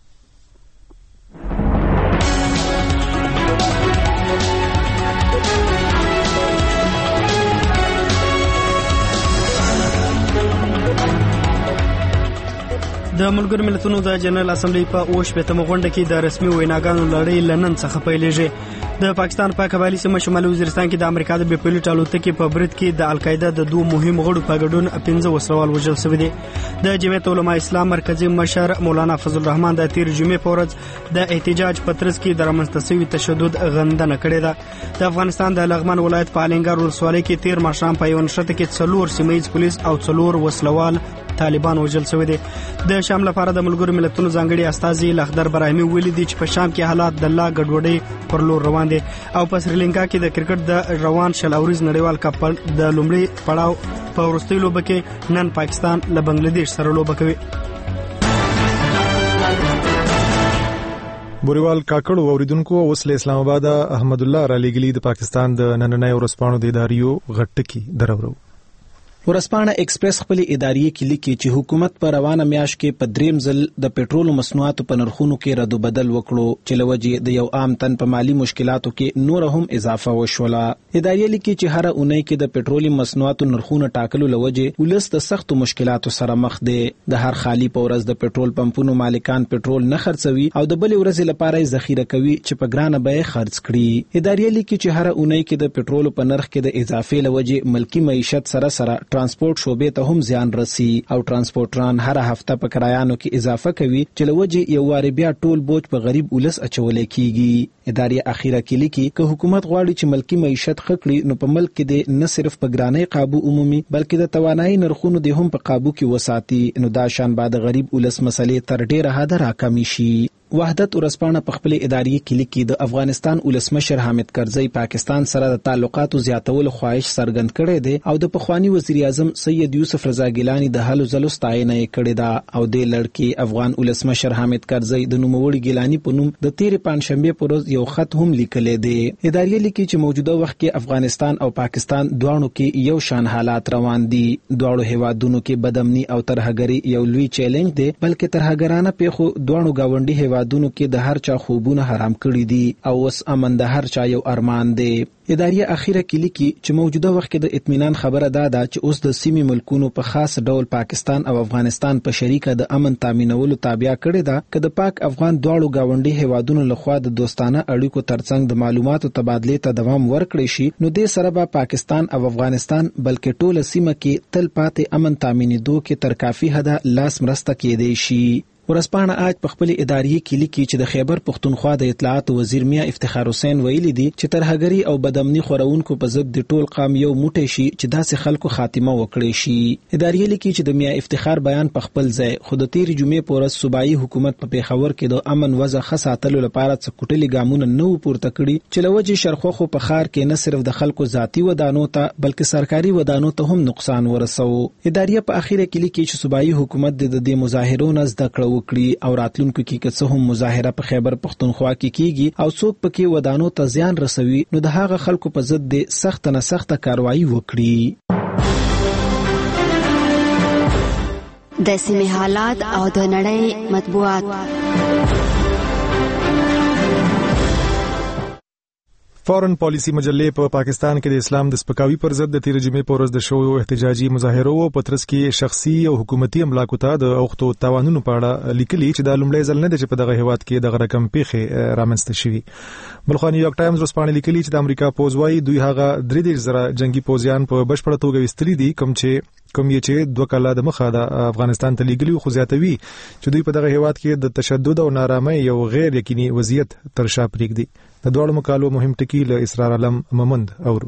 د ملګرو ملتونو د جنرال اسمبلی په 8 غونډه کې د رسمي ویناګانو لړۍ لنن څخه پیلېږي. د پاکستان په قبایلی سیمه شمالي وزیرستان کې د امریکا د بیپلوټ الوتکې په برید کې د القاعده د دوه مهم غړو په ګډون 15 وسلوال وژل شوي دي. د جمعیت علماء اسلام مرکزی مشر مولانا فضل الرحمن د تیر جمعې په ورځ د احتجاج په ترڅ کې د رامنځته شوي تشدد غندنه کړې ده. د افغانستان د لغمان ولایت په الینګار ولسوالۍ کې تیر ماښام په یو نښته کې 4 سیمه‌یز پولیس او 4 وسلوال طالبان وژل شوی دي. د شام لپاره د ملګرو ملتونو ځانګړي استازي لخدر براهیمي ویلي دي چې په شام کې حالات د لا ګډوډۍ پر لور روان دي او په سریلانکا کې د کرکټ د روان شل اوریز نړیوال کپ د لومړي پړاو په وروستي لوبه کې نن پاکستان له بنگلاديش سره لوبه کوي. بوريوال کاکړ اوریدونکو اوس له اسلام آباد احمد الله را لګلی د پاکستان د نننۍ ورځپاڼو د اداریو غټکی درورو. ورځپاڼه ایکسپریس خپل اداري کې لیکي چې حکومت په روانه میاشت کې په دریم ځل د پېټرول مصنوعاتو په نرخونو کې رد بدل وکړو چې لوجه د یو عام تن په مالی مشکلاتو کې نور هم اضافه وشوله. اداري لیکي چې هر اونۍ کې د پېټرول مصنوعاتو نرخونه ټاکلو لوجه ولس د سخت مشکلاتو سره مخ دي. د هر خالی په ورځ د پېټرول پمپونو مالکان پېټرول نه خرڅوي او د بل ورځې لپاره ذخیره کوي چې په ګرانه بیه خرڅ کړي. اداري لیکي چې هر اونۍ کې د پېټرول په نرخ کې د اضافه لوجه ملکی معیشت سره ترانسپورت شوبې ته هم زیان رسی او ترانسپورټران هر هفته په کرایانو کې اضافه کوي چې لوجه یو واری بیا ټول بوج په غریب ولس اچول کیږي. اداري اخیره کې لیکي چې حکومت غواړي چې ملکی معیشت خکړي نو په ملک کې د نه صرف په ګرانۍ قابو عمومي بلکې د توانایي نرخونو د هم په قابو کې وساتي. نو دا شان بعد غریب ولس مسلې تر ډیره حد راکمي شي. وحدت ورځپاڼه په خپل اداري کې لیکي د افغانستان ولسمشر حامد کرزی پاکستان سره د تعلقاتو زیاتولو خواهش څرګند کړی دی او د پخوانی وزیر اعظم سید یوسف رضا ګیلانی د هلو ځلو ستاینه کړې ده او د لړکی افغان ولسمشر حامد کرزی د نوموړي ګیلانی په نوم د تیر پنځشنبه پر ورځ یو خط هم لیکلې دی. اداري لیکي چې موجوده وخت کې افغانستان او پاکستان دواړو کې یو شان حالات روان دي. دواړو هیوادونو کې بدامني او ترهګری یو لوی چیلنج دی بلکې ترهګرانه پیښو دواړو گاونډي هیوادونو کې د هر چا خوبونه حرام کړی دي او اوس امن د هر چا یو ارمان دی. اداري اخیره کې لیکي چې موجوده وخت کې د اطمینان خبره ده چې اوس د سیمې ملکونو په خاص ډول پاکستان او افغانستان په شریکه د امن تامینولو تابع کړي ده چې د پاک افغان دواړو گاونډي هیوادونو لخوا د دوستانه اړیکو ترڅنګ د معلوماتو تبادله ته دوام ورکړي شي نو د سره به پاکستان او افغانستان بلکې ټوله سیمه کې تل پاتې امن تامینېدو کې تر کافي حد لاس مرسته کېدای شي. ورځپاڼه آج په خپل اداري کې لیکي چې د خیبر پښتونخوا د اطلاعات وزیر میا افتخار حسین ویلي دي چې ترهګری او بدامني خورونکو په ضد د ټول قام یو موټی شي چې داسې خلکو خاتمه وکړي شي. اداري لیکي چې د میا افتخار بیان په خپل ځای خود تیر جمعې په ورځ صوبایي حکومت په پیښور کې د امن وضع خاصاتلو لپاره څکوټلي ګامونه نو پورته کړي چې لوجه شرخوخو په خار کې نه صرف د خلکو ذاتی ودانو ته بلکې سرکاري ودانو ته هم نقصان ورسو. اداري په اخیره کې لیکي چې صوبایي حکومت د دې مظاهرو نه زده کړه وکړي او راتلونکو کې که څه هم مظاهره په خیبر پښتونخوا کې کیږي او څوک پکې ودانو ته زیان رسوي نو د هغه خلکو په ضد د سخت نه سخت کاروایی وکړي. د سیمې حالات او د نړۍ مطبوعات. فارن پالیسی مجلې په پاکستان کې د اسلام د سپکاوي پر ضد د تیر جمعې په ورځ د شویو احتجاجي مظاهرو په ترڅ کې شخصي او حکومتي املاکو ته د اوښتو تاوانونو په اړه لیکلي چې دا لومړی ځل نه دی چې په دغه هیواد کې دغه رقم پیښې رامنځته شوي. بلخو نیویارک ټایمز ورسپانې لیکلي چې د امریکا پوځ وايي دوی هغه 33,000 جنگي پوځیان په بشپړه توګه وستلي دي کوم یې چې 2 کاله د مخه د افغانستان ته لیږلي خو زیاتوي چې دوی په دغه هیواد کې د تشدد او نارامۍ یو غیر یقیني وضعیت تر شا پرېږدي. د دوړو مقالو مهم ټکی له اسرار علم ممند اورو.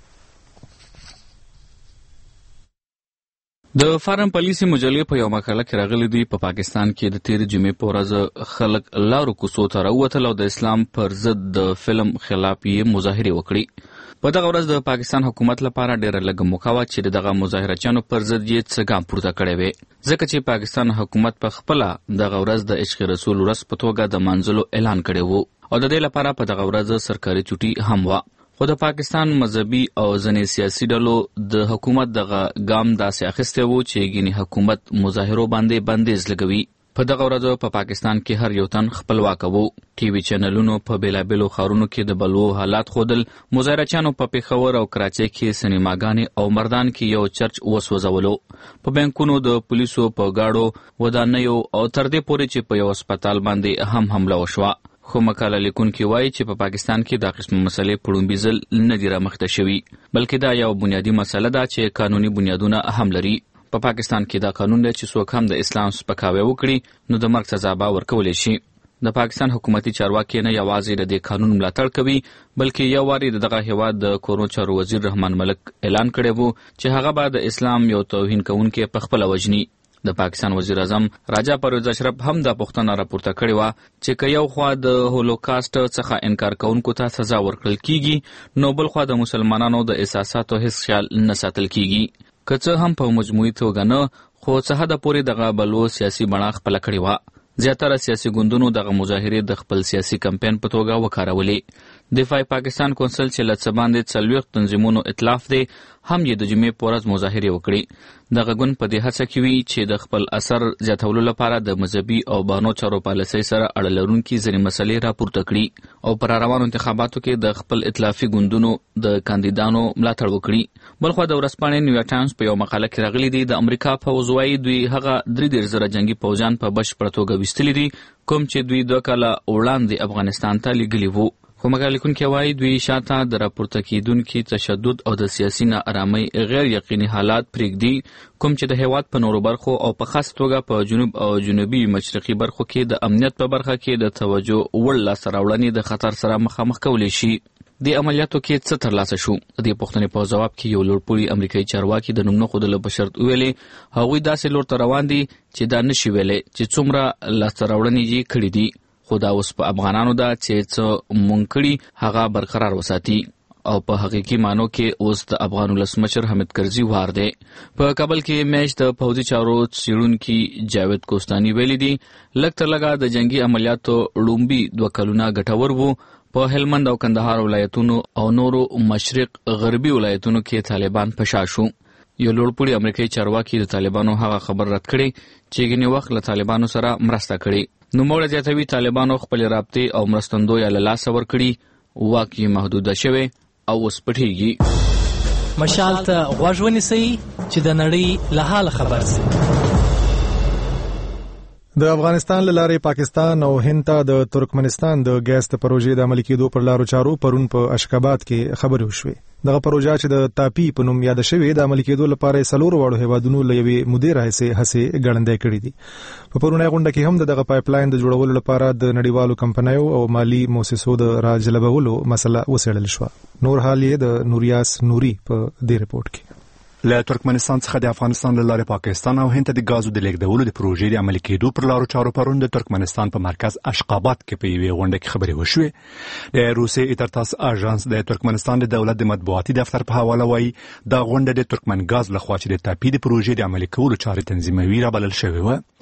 د فارن پالیسی مجلې په یو مقاله کې راغلي دي په پاکستان کې د تیر جمعې په ورځ خلک لارو کوڅو ته راووتل او د اسلام پر ضد د فلم خلاف یې مظاهرې وکړي. په دغه ورځ د پاکستان حکومت لپاره ډېره لږه موقع وه چې دغه مظاهرچیانو پر ضد یې څه ګام پورته کړی وی، ځکه چې پاکستان حکومت په خپله دغه ورځ د عشق رسول ورځ په توګه د منځلو اعلان کړی و او د دې لپاره په دغه ورځ سرکاري چوټي هم وه. خو د پاکستان مذهبي او ځینې سیاسي ډلو د حکومت دغه ګام داسې اخیستی و چې ګینې حکومت مظاهرو باندې بندیز لګوي. په دغه ورځ په پاکستان کې هر یو تن خپلواک و. ټي وي چینلونو په بیلابیلو ښارونو کې د بلوو حالات ښودل، مظاهرچیانو په پېښور او کراچۍ کې سینماګانې او مردان کې یو چرچ وسوځولو. په بانکونو د پولیسو په ګاډو ودانیو او تر دې پورې چې په یو هسپتال باندې هم حمله وشوه. خو مقاله لیکونکي وایي چې په پاکستان کې دا قسم مسلې په لومړي ځل نه دي رامخته شوي، بلکې دا یو بنیادي مسله ده چې قانوني بنیادونه هم لري. په پاکستان کې دا قانون دی چې څوک هم د اسلام سپکاوی وکړي نو د مرګ سزا به ورکولی شي. د پاکستان حکومتي چارواکي نه یوازې د دې قانون ملاتړ کوي بلکې یو واري دغه هیواد د کورونو چارو وزیر رحمان ملک اعلان کړی و چې هغه به د اسلام یو توهین کوونکی په خپله وژني. د پاکستان وزیر اعظم راجا پرویز اشرف هم دا پوښتنه راپورته کړې وه چې که یو خوا د هولوکاسټ څخه انکار کوونکو ته سزا ورکړل کیږي نو بل خوا د مسلمانانو د احساساتو هیڅ خیال نه ساتل کیږي. که څه هم په مجموعي توګه نه، خو څه حده پورې دغه بلو سیاسي بڼه خپله کړې وه. زیاتره سیاسي ګوندونو دغه مظاهرې د خپل سیاسي کمپین په توګه وکارولې. دفاع پاکستان کونسل چې له څه باندې 40 تنظیمونو ائتلاف دی هم یې د جمعې په ورځ مظاهرې وکړې. دغه ګوند په دې هڅه کې وي چې د خپل اثر زیاتولو لپاره د مذهبي او بانو چارو پالیسۍ سره اړه لرونکي ځینې مسلې راپورته کړي او پر روانو انتخاباتو کې د خپل ائتلافي ګوندونو د کاندیدانو ملاتړ وکړي. بلخوا د ورځپاڼې نیویارک ټایمز په یو مقاله کې راغلي دي د امریکا پوځ وايي دوی هغه 33,000 جنگي پوځیان په بشپړه توګه ویستلي دي کوم چې دوی 2 کاله وړاندې افغانستان ته لیږلي وو. خو مقاله لیکونکي وایي دوی شاته د راپورته کیدونکي تشدد او د سیاسي ناارامۍ غیر یقیني حالات پرېږدي کوم چې د هیواد په نورو برخو او په خاص توګه په جنوب او جنوبي مشرقي برخو کې د امنیت په برخه کې د توجه وړ لاسته راوړنې د خطر سره مخامخ کولی شي. د عملیاتو کې څه ترلاسه شو؟ د دې پوښتنې په ځواب کې یو لوړپوړي امریکایي چارواکي د نوم نه ښودلو په شرط وویلې هغوی داسې لور ته روان دي چې دا نشي ویلی چې څومره لاسته راوړنې یې کړي دي، خو دا اوس په افغانانو ده چې څه مونږ کړي هغه برقرار وساتي. او په حقیقي معنو کې اوس د افغان ولسمشر حامد کرزي وار دی. په کابل کې میاشت د پوځي چارو څیړونکي جاوید کوستاني ویلي دي لږ تر لږه د جنگي عملیاتو لومړي 2 کلونه ګټور وو. په هلمند او کندهار ولایتونو او نورو مشرق غربي ولایتونو کې طالبان په شا شو. یو لوړپوړي امریکایي چارواکي د طالبانو هغه خبر رد کړی چې ګینې وخت له طالبانو سره مرسته کړې. نوموړی زیاتوي طالبانو خپلې رابطې او مرستندویه له لاسه ورکړي، واک یې محدوده شوی او اوس پټېږي. مشال ته غوږ ونیسئ چې د نړۍ له حاله خبر سئ. د افغانستان له لارې پاکستان او هند ته د ترکمنستان د ګیس د پروژې د عملي کېدو پر لارو چارو پرون په اشکاباد کې خبرې وشوې. دغه پروژه چې د تاپی په نوم یاد شوې د عملي کېدو لپاره 4 واړو هیوادونو له یوې مودې راهیسې هڅې ګړندۍ کړې دي. په پرونی غونډه کې هم دغه پایپ لاین د جوړولو لپاره د نړیوالو کمپنیو او مالی مؤسسو د راجلبولو مسله وڅېړل شوه. نور حال یې د نوریاس نوري په دې رپورت کې. له ترکمنستان څخه د افغانستان له لارې پاکستان او هند ته د غازو د لیږدولو د پروژې د عملي کېدو پر لارو چارو پرون د ترکمنستان په مرکز اشقاباد کې په یوې غونډه کې خبرې وشوې. د روسي ایترتاس اژانس د ترکمنستان د دولت د مطبوعاتي دفتر په حواله وایي دا غونډه د ترکمن غاز لخوا چې د تاپی د پروژې د عملي کولو چارې تنظیموي رابلل شوې وه.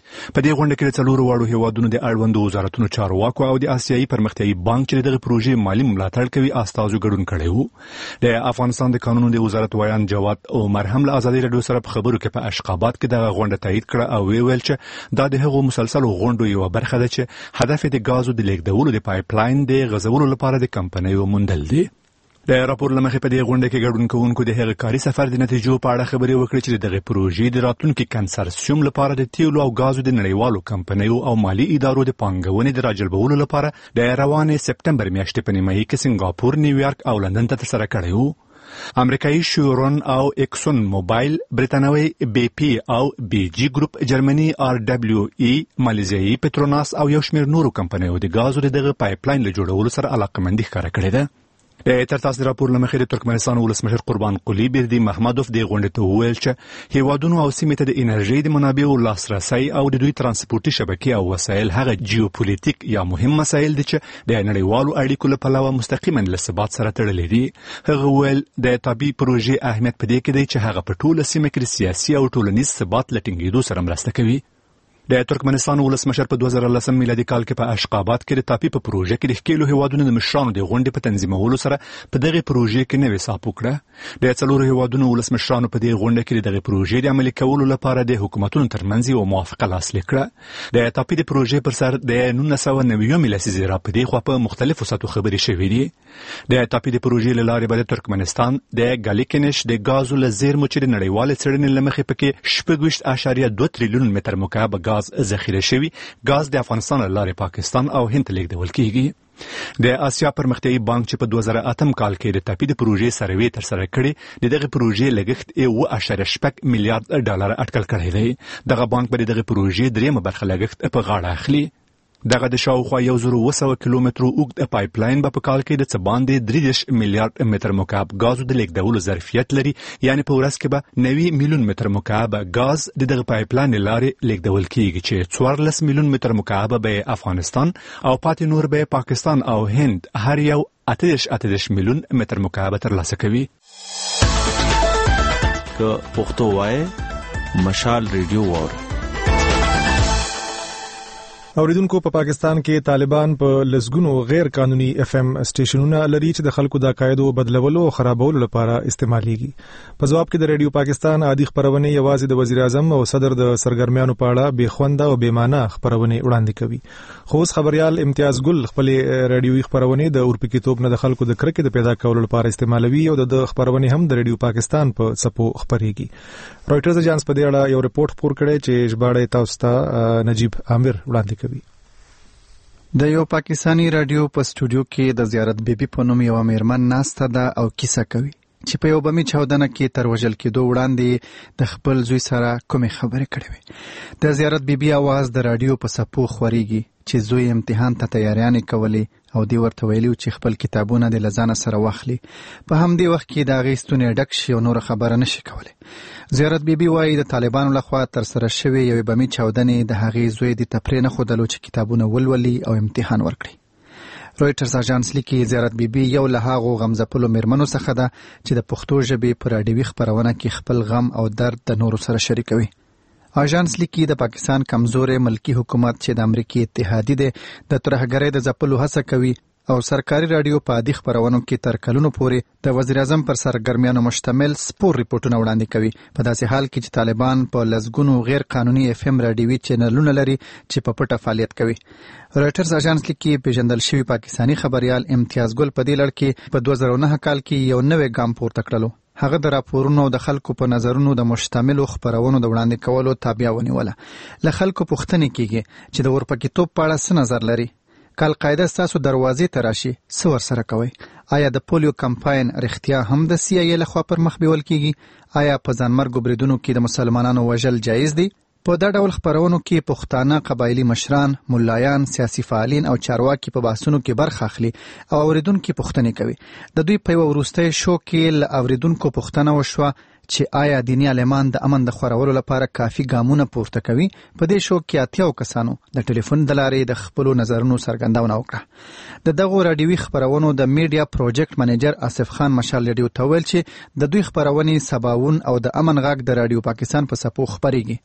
په دې غونډه کې د څلورو واړو هیوادونو د اړوندو وزارتونو چارواکو او د آسیایي پرمختیایي بانک چې دغه پروژې مالی ملاتړ کوي استازو ګډون کړی وو. د افغانستان د قانونو د وزارت ویان جواد عمر هم له ازادي رادیو سره په خبرو کې په اشخابات کې دغه غونډه تایید کړه او ویل چې دا د هغو مسلسلو غونډو یو برخه ده چې هدف د غازو د لیږدولو د پایپلاین د غځولو لپاره د کمپنیو موندل دي. د راپور لمخې په دې غونډه کې ګډون کوونکو د هغه کاري سفر د نتیجو په اړه خبرې وکړې چې دغه پروژې د راتلونکي کنسرسیوم لپاره د تیلو او غازو د نړیوالو کمپنیو او مالی ادارو د پانګونې د راجلبولو لپاره د روانې سپټمبر میاشتې په نیمایي کې سنگاپور، نیویارک او لندن ته ترسره کړی وو. امریکایي شورون او اکسون موبایل، برتانوي بي پي او بي جي ګروپ، جرمني RWE، ماليزیایي پتروناس او یو شمېر نورو کمپنیو د غازو دغه پایپلاین له جوړولو سره علاقمندي ښکاره کړې ده. د ترتاس راپور لمخې د ترکمنستان ولسمشر قربان قلی بردي محمدوف د غونډې ته وویل چې هیوادونو او سیمې ته د انرژي د منابعو لاسرسي او د دوی ترانسپورتي شبکې او وسایل هغه جیوپولیټیک یا مهم مسایل دي چې د نړیوالو اړیکو له پلوه مستقیما له ثبات سره تړلي دي. هغه وویل د طبي پروژې اهمیت په دې کې دی چې هغه په ټوله سیمه کې سیاسي او ټولنیز ثبات لټینګېدو سره مرسته کوي. د ترکمنستان ولسمشر په 2010 میلادي کال کې په اشخابات کې د تاپی په پروژه کې د ښکېلو هیوادونو د مشرانو د غونډې په تنظیمولو سره په دغه پروژې کې نوې ساپ وکړه. د څلورو هیوادونو ولسمشرانو په دې غونډه کې دغه پروژې د عملي کولو لپاره د حکومتونو ترمنځ یو موافقه لاسلیک کړه. د تاپی د پروژې پر سر د 1990 لسیزې را په دې خوا په مختلفو سطحو خبرې شوې دي. د تاپی د پروژې له لارې به د ترکمنستان د ګالیکنش د غازو له زیرمو چې د نړیوال څېړنې له مخې پکې 6.2 تریلیون متر مکعب غاز ذخیره شوی غاز د افغانستان له لارې پاکستان او هند ته لیږدول کیږي. د آسیا پرمختیایي بانک چې په 2008 کال کې د تاپی د پروژې سروې ترسره کړې، دغه پروژې لګښت 1.8 میلیارډ ډالر اټکل کړی دی. دغه بانک به دغه پروژې درېمه برخه لګښت په غاړه اخلي. دغه د شاوخوا 1200 کیلومترو اوږد پایپلاین به په کال کې د څه باندې 3 میلیارډ متر مکعب غازو د لیږدولو ظرفیت لري، یعنی په ورځ کې به 90 میلیون متر مکعب غاز دغه پایپلاین لارې لیږدول کیږي چې 14 میلیون متر مکعب به افغانستان او پاتې نور به پاکستان او هند هر یو 18 میلیون متر مکعب ترلاسه کوي. که پښتو وای مشال ریډیو وور اوریدونکو په پاکستان کې طالبان په لسګونو غیر قانوني FM سټیشنونه لري چې د خلکو د عقایدو بدلولو او خرابولو لپاره استعماليږي. په جواب کې د رادیو پاکستان عادي خبرونه یوازې د وزیر اعظم او صدر د سرګرمیانو په اړه بې خوند او بې معنی خبرونه وړاندې کوي. خو اوس خبريال امتیاز ګل خپل رادیوي خبرونه د اورپکي توپ نه د خلکو د کرکې د پیدا کولو لپاره استعمالوي او د خبرونه هم د رادیو پاکستان په صفو خبريږي. رويټرز اجانس په دې اړه یو رپورت خپور کړی چې ژباړه تاسو ته نجیب عامر وړاندې کوي. د یو پاکستانی رادیو په سټوډیو کې د زیارت بیبي په نوم یو میرمن ناسته ده او کیسه کوي چې په یو بمي چاودنه کې تر وژل کېدو وړاندې د خپل زوی سره کومې خبرې کړې وي. د زیارت بیبي आवाज د رادیو په صفو خوريږي چې زوی امتحان ته تیاریانې کولې او دی ورته ویلو چې خپل کتابونه د لزانه سره واخلي. په همدې وخت کې د غیستونه ډک شي او نور خبره نشي کولای. زیارت بیبي وایي د طالبانو لخوا تر سره شوی یو بمي چاودنې د هغې زوی د تفریح نه خودلو چې کتابونه ولولي او امتحان ورکړي. رويټرز اژانس لیکي زیارت بیبي یو له هغو غمزپلو میرمنو څخه ده چې د پښتو ژبې په راډیوي خبرونه کې خپل غم او درد د نورو سره شریکوي. اژانس لیکي د پاکستان کمزورې ملکی حکومت چې د امریکای اتحادیې د ترهګرۍ د ځپلو هڅه کوي او سرکاري رادیو په عادي خبرونو کې تر کلونو پورې د وزیر اعظم پر سرګرمیانو مشتمل سپور ریپورتونه وړاندې کوي، په داسې حال کې چې طالبان په لسګونو غیر قانوني FM رادیوي چینلونه لري چې په پټه فعالیت کوي. رويټرز اژانس لیکي پیژندل شوی پاکستانی خبريال امتیاز ګل په دې لړ کې په 2009 کال کې یو نوې ګام پورته کړلو. هغه د راپورونو د خلکو په نظرونو د مشتملو خبرونو د وړاندې کولو تابع ونیوله. له خلکو پوښتنه کیږي چې د ورپکې توپ په اړه څه نظر لري. کال قاعده تاسو دروازې ته راشي څه ورسره کوي؟ آیا د پولیو کمپاین رښتیا هم د CIA لخوا پر مخ بیول کیږي؟ آیا په ځانمرګو بریدونو کې د مسلمانانو وژل جایز دي؟ په دا ډول خبرونو کې پښتانه قبایلی مشران، ملایان، سیاسي فعالین او چارواکي په بحثونو کې برخه اخلي او اوریدونکو پوښتنې کوي. د دوی په وروستي شو کې ل اوریدونکو پوښتنه وشوه چې آیا دیني عالمان د امن د خورولو لپاره کافي ګامونه پورته کوي. په دې شو کې 80 کسانو د ټلیفون د لارې د خپل نظرونو څرګندونه وکړه. د دغه رادیوي خبرونو د میډیا پروجیکټ منیجر آصف خان مشال رادیو ته ویل چې د دوی خبرونه سباون او د امن غږ د رادیو پاکستان په صفو خبريږي.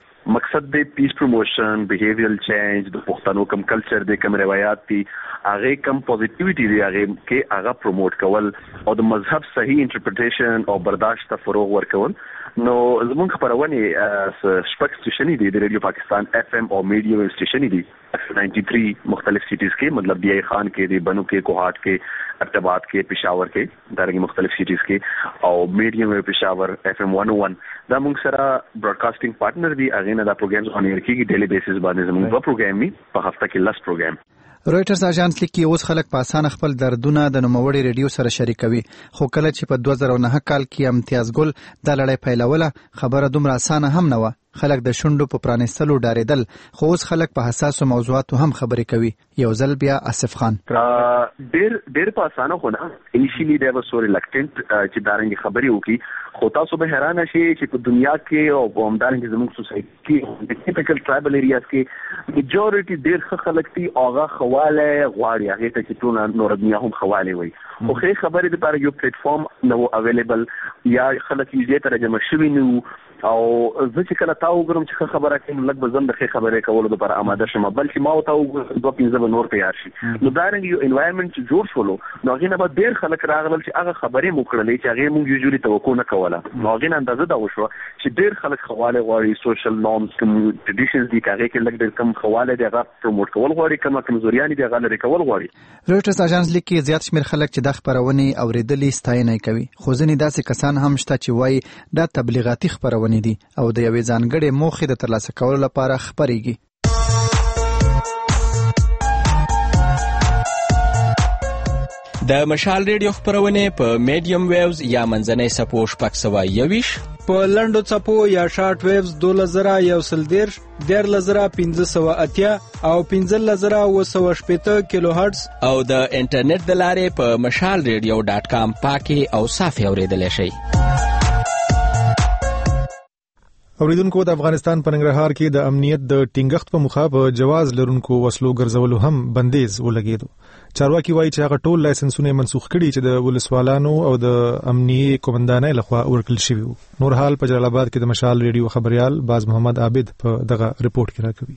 مقصد د پیس پروموشن، بیهیویرل چینج، د پښتنو کم کلچر د کم روایت دي هغه کم پوزټیویټي دی هغه کې هغه پروموټ کول او د مذهب صحیح انټرپریټیشن او برداشت ته فروغ ورکول. نو زمونږ خبرونه شپږ سټیشن دي د ریډیو پاکستان اف ام او میډیا سټیشن دي 93 مختلف سټیز کې، مطلب دی خان کې دی، بنو کې، کوهاټ کې، ارتباط کې، پېښور کې، دغه مختلف سټیز کې او میډیا میں پېښور اف ام 101 دا موږ سره براډکاسټینګ پارټنر دی. هغه نه دا پروګرامز اون ایر کېږي ډیلی بیسس باندې. زموږ په پروګرام می په هفته کې لاس پروګرام. رويټرز اژانس لیکي اوس خلک په اسانه خپل دردونه د نوموړي ریډیو سره شریکوي، خو کله چې په 2009 کال کې امتیاز ګل د لړۍ پیلوله خبره دومره اسانه هم نه و. خلک د شونډو په پرانیستلو ډارېدل، خو اوس خلک په حساسو موضوعاتو هم خبرې کوي. یو ځل بیا آصف خان ډېر په اسانه خو نه انیشلی دی و سو ریلکټنٹ چې دارنګ خبرې وکي، خو تاسو به حیران شئ چې په دنیا کې او په همدارنګه زموږ سوسایټي کې د ټیپیکل ټرایبل ایریاز کې میجورټي ډېر خلک دي هغه خواله غواړي هغه ته چې ټول نور دنیا هم خواله وي. خو خبرې لپاره یو پلیټ فارم نو اویلیبل یا خلک یې ترجمه شوی نو او زه چې کله تاسو وګورم چې خبره کوم لږ به زم د خبرې کولو لپاره آماده شم، بلکې ما او تاسو دوه پنځه نور تیار شي. نو دا رنګ یو انوایرنمنت جوړ شولو نو هغه نه به ډېر خلک راغلل چې هغه خبرې مو کړلې چې هغه موږ یوزولي توقع نه کوله. نو هغه اندازه دا وشو چې ډېر خلک خواله غواړي، سوشل نورمز کوم ټریډیشنز دي هغه کې لږ ډېر کم خواله دي هغه پروموټ کول غواړي، کوم کمزوریان دي هغه لري کول غواړي. رويټرز اژانس لیکي زیات شمېر خلک چې د خبرونې اوریدلې ستاینه کوي، خو ځینې داسې کسان هم شته چې وایي دا تبلیغاتي خبرونه دي او د یوې ځانګړې موخې د ترلاسه کولو لپاره خبرېږي. د مشال ریډیو خبرونه په میډیم ویوز یا منځنۍ سپو 621 په لنډو څپو یا شارټ ویوز 2110 14580 او 15780 کیلو هرتز او د انټرنیټ د لارې په mashalradio.com پاکي او صافي اوریدلای شئ. اوریدونکو د افغانستان په ننګرهار کې د امنیت د ټینګښت په مخه په جواز لرونکو وسلو ګرځولو هم بندیز ولګېدو. چارواکي وایي چې هغه ټول لایسنسونه منسوخ کړي چې د ولسوالانو او د امنیه قومندانۍ لخوا ورکړل شوي وو. نور حال په جلال آباد کې د مشال ریډیو خبريال باز محمد عابد په دغه ریپورت کې راکوي.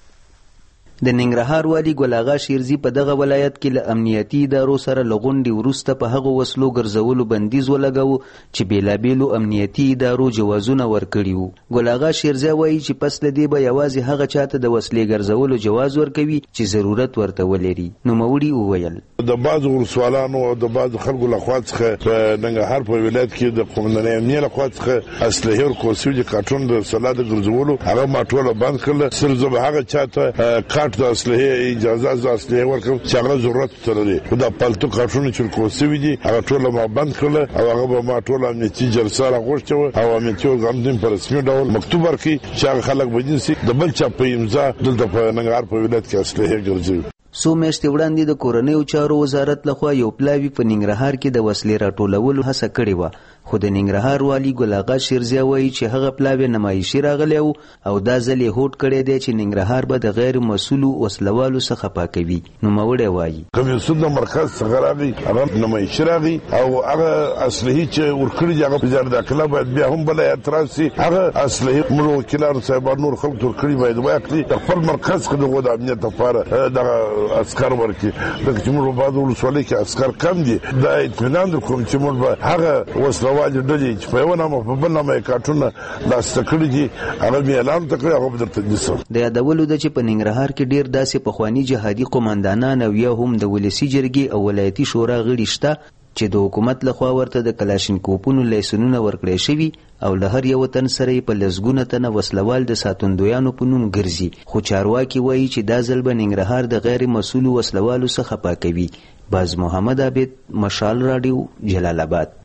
د ننګرهار والی ګل اغا شیرزي په دغه ولایت کې له امنیتي ادارو سره لغونډي ورسته په هغه وسلو ګرځولو بندیز ولګاو چې بیلابیلو امنیتي ادارو جوازونه ورکړي وو. ګل اغا شیرزي وایي چې پس له دې به یوازې هغه چاته د وسلې ګرځولو جواز ورکوي چې ضرورت ورته ولري. نو موري وویل د بعض ولسوالانو او د بعض خلکو لخوا څخه په ننګرهار په ولایت کې د قومندانۍ امنیه لخوا څخه اصلي ورکوسي چې کارټون د سلاده ګرځولو هغه ماټوله بند کړل. سر زه هغه چاته د اصلي اجازه د اصلي ورکوم چې هغه ضرورت لري. خدا پالتو کارټونه چې کوسوي دي هغه ټول ما بند کړل او هغه ما ټول امنیتي جلسه راغوښته او امنیتي ورغندین پر رسمي ډول مکتوب ورکړي چې هغه خلک بدین سي د بل چا په امضا دلته په ننګرهار په ولایت کې اصلي ګرځي. سو میاشتې وړاندې د کورنیو چارو وزارت لخوا یو پلاوی په ننګرهار کې د وسلې راټولولو هڅه کړې و، خو د ننګرهار والی ګل اغا شیرزي وایي چې هغه پلاوی نمایشي راغلی او دا ځل یې هوډ کړی دی چې ننګرهار به د غیر مسؤلو وسلوالو څخه پاکوي. نوموړی وایي کمیسیون د مرکز څخه راغی هغه نمایشي راغی او هغه اصلي چې ورکړي هغه وزارت داخله باید بیا هم بل اعتراض سي. هغه اصلي ملو وکیلانو صاحبانو نور خلک ورکړي باید واکلي د خپل مرکز څخه د امنیت لپاره د اسکر ورکی لکه چې موږ په بعضو ولسوالۍ کې اسکر کم دي. دا اطمینان درکوم چې موږ به هغه وسلوال ډلې چې په یو نامه په بل نامه یې کارټونه لاسته کړي دي هغه بیا اعلان ته کړي هغه به درته نیسم. د یادولو ده چې په ننګرهار کې ډېر داسې پخواني جهادي قومندانان او یا هم د ولسي جرګې او ولایتي شورا غړي شته چې د حکومت لخوا ورته د کلاشینکوپونو لایسنونه ورکړی شوي او له هر یو تن سره په لسګونه تنه وسلوال د ساتندویانو په نوم ګرځي. خو چارواکي وایي چې دا ځل به ننګرهار د غیر مسؤلو وسلوالو څخه پاکوي. باز محمد عابد، مشال رادیو، جلال آباد.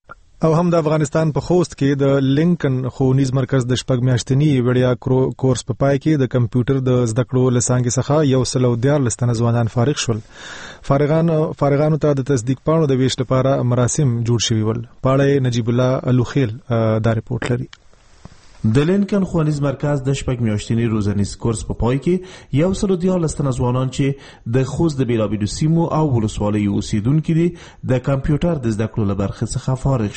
او هم د افغانستان په خوست کې د لینکن ښوونیز مرکز د شپږ میاشتني وړیا کورس په پای کې د کمپیوټر د زده کړو لسانګې څخه 114 تنه ځوانان فارغ شول. فارغانو ته د تصدیق پاڼو د ویش لپاره مراسم جوړ شوي ول. پاړې نجیب الله الوخیل دا ریپورت لري. د لینکن ښوونیز مرکز د شپږ میاشتني روزنیز کورس په پای کې 114 تنه ځوانان چې د خوست د بیلابیلو سیمو او ولسوالیو اوسیدونکي دي د کمپیوټر د زده کړو له برخې څخه فارغ شول.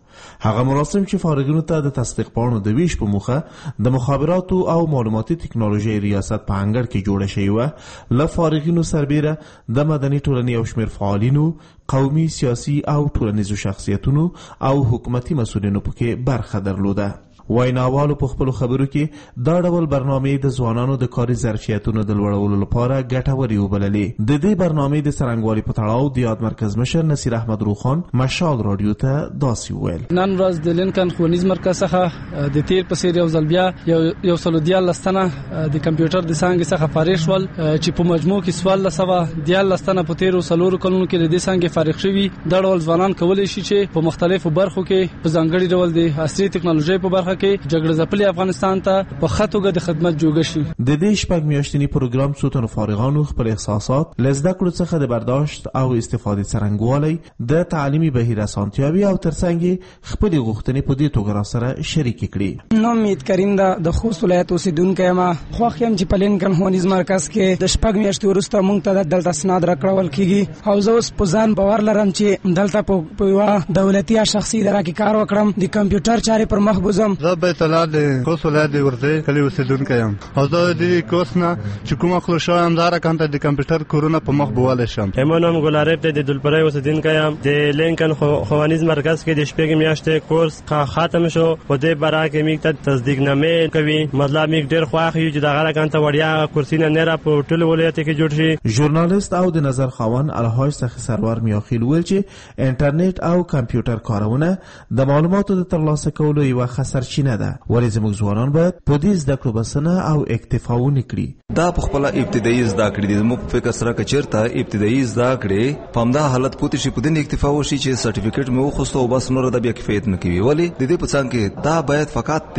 هغه مراسم چې فارغینو ته د تصدیق پاڼو د ویش په موخه د مخابراتو او معلوماتي ټکنالوژي ریاست په انګړ کې جوړه شوې و، له فارغینو سربیره د مدني ټولنې او شمېر فعالینو، قومي، سیاسي او ټولنیزو شخصیتونو او حکومتي مسؤلینو پکې برخه درلوده. ویناوالو په خپل خبرو کې دا ډول برنامې د ځوانانو د کاري ظرفیتونو د لوړولو لپاره ګټورې وبللې. د دې برنامې د څرنګوالي په تړاو د یاد مرکز مشر نصیر احمد روخان مشال رادیو ته داسې وویل: نن ورځ د لینکن ښوونیز مرکز څخه د تیر په څیر یو ځل بیا یو سلو دیال لستنه د کمپیوټر د څانګې څخه فارغ شول، چې په مجموع کې سوال لسوه دیال لستنه په تیرو څلورو کلونو کې د دې څانګې فارغ شوي. دا ډول ځوانان کولی شي چې په مختلفو برخو کې په ځانګړي ډول د عصري ټکنالوژي په برخه کې جګړه ځپلي افغانستان ته په ښه توګه د خدمت جوګه شي. د دې شپږ میاشتني پروګرام څو تنو فارغانو خپل احساسات له زده کړو څخه د برداشت او استفادې څرنګوالی، د تعلیمي بهیر اسانتیاوي او ترڅنګ خپل غوښتنې په دې توګه راسره شریک کړي. نو امید کریم د خوست ولایت اوسیدونکی یم. خوښ یم چې په لینکن ښوونیز مرکز کې د شپږ میاشتې وروسته موږ ته دلته اسناد راکړول کیږي، او زه اوس په ځان باور لرم چې دلته په یوه دولتي یا شخصي اداره کې کار وکړم، د کمپیوټر چارې پر مخ بوزم. زه بیت الله د خوست ولایت د ورځې کلي اوسیدونکی یم، او زه د دې کورس نه چې کومه خلو شوی یم، زه هره کانته د کمپیوټر کورونه په مخ بولی شم. ما نام ګلعارف دی، د دلپرای اوسیدونکی یم. د لینکن ښوونیز مرکز کې د شپږ میاشتې کورس ختم شو. په دې باره کې موږ ته تصدیقنامې کوي، مطلب موږ ډېر خوښ یو چې د هغه کانته وړیا کورسونه نه را په ټول ولایت کې جوړ شي. ژورنالیست او د نظر خاوند الحاج سخی سرور میاخیل ویل چې انټرنیټ او کمپیوټر کارونه د معلوماتو د ترلاسه کولو یوه ښه سرچینه ده، ولې زموږ ځوانان باید په دې زده کړو بسنه او اکتفا ونه کړي. دا په خپل ابتدایي زده کړې دي. زموږ فکر سره کچرته ابتدایي زده کړې په همدا حالت پوتې شي، په دې اکتفا وشي چې سرټیفیکیټ مې وخوسته او بس نور د بیا کفایت نه کوي. ولې د دې په څنګ کې دا باید فقط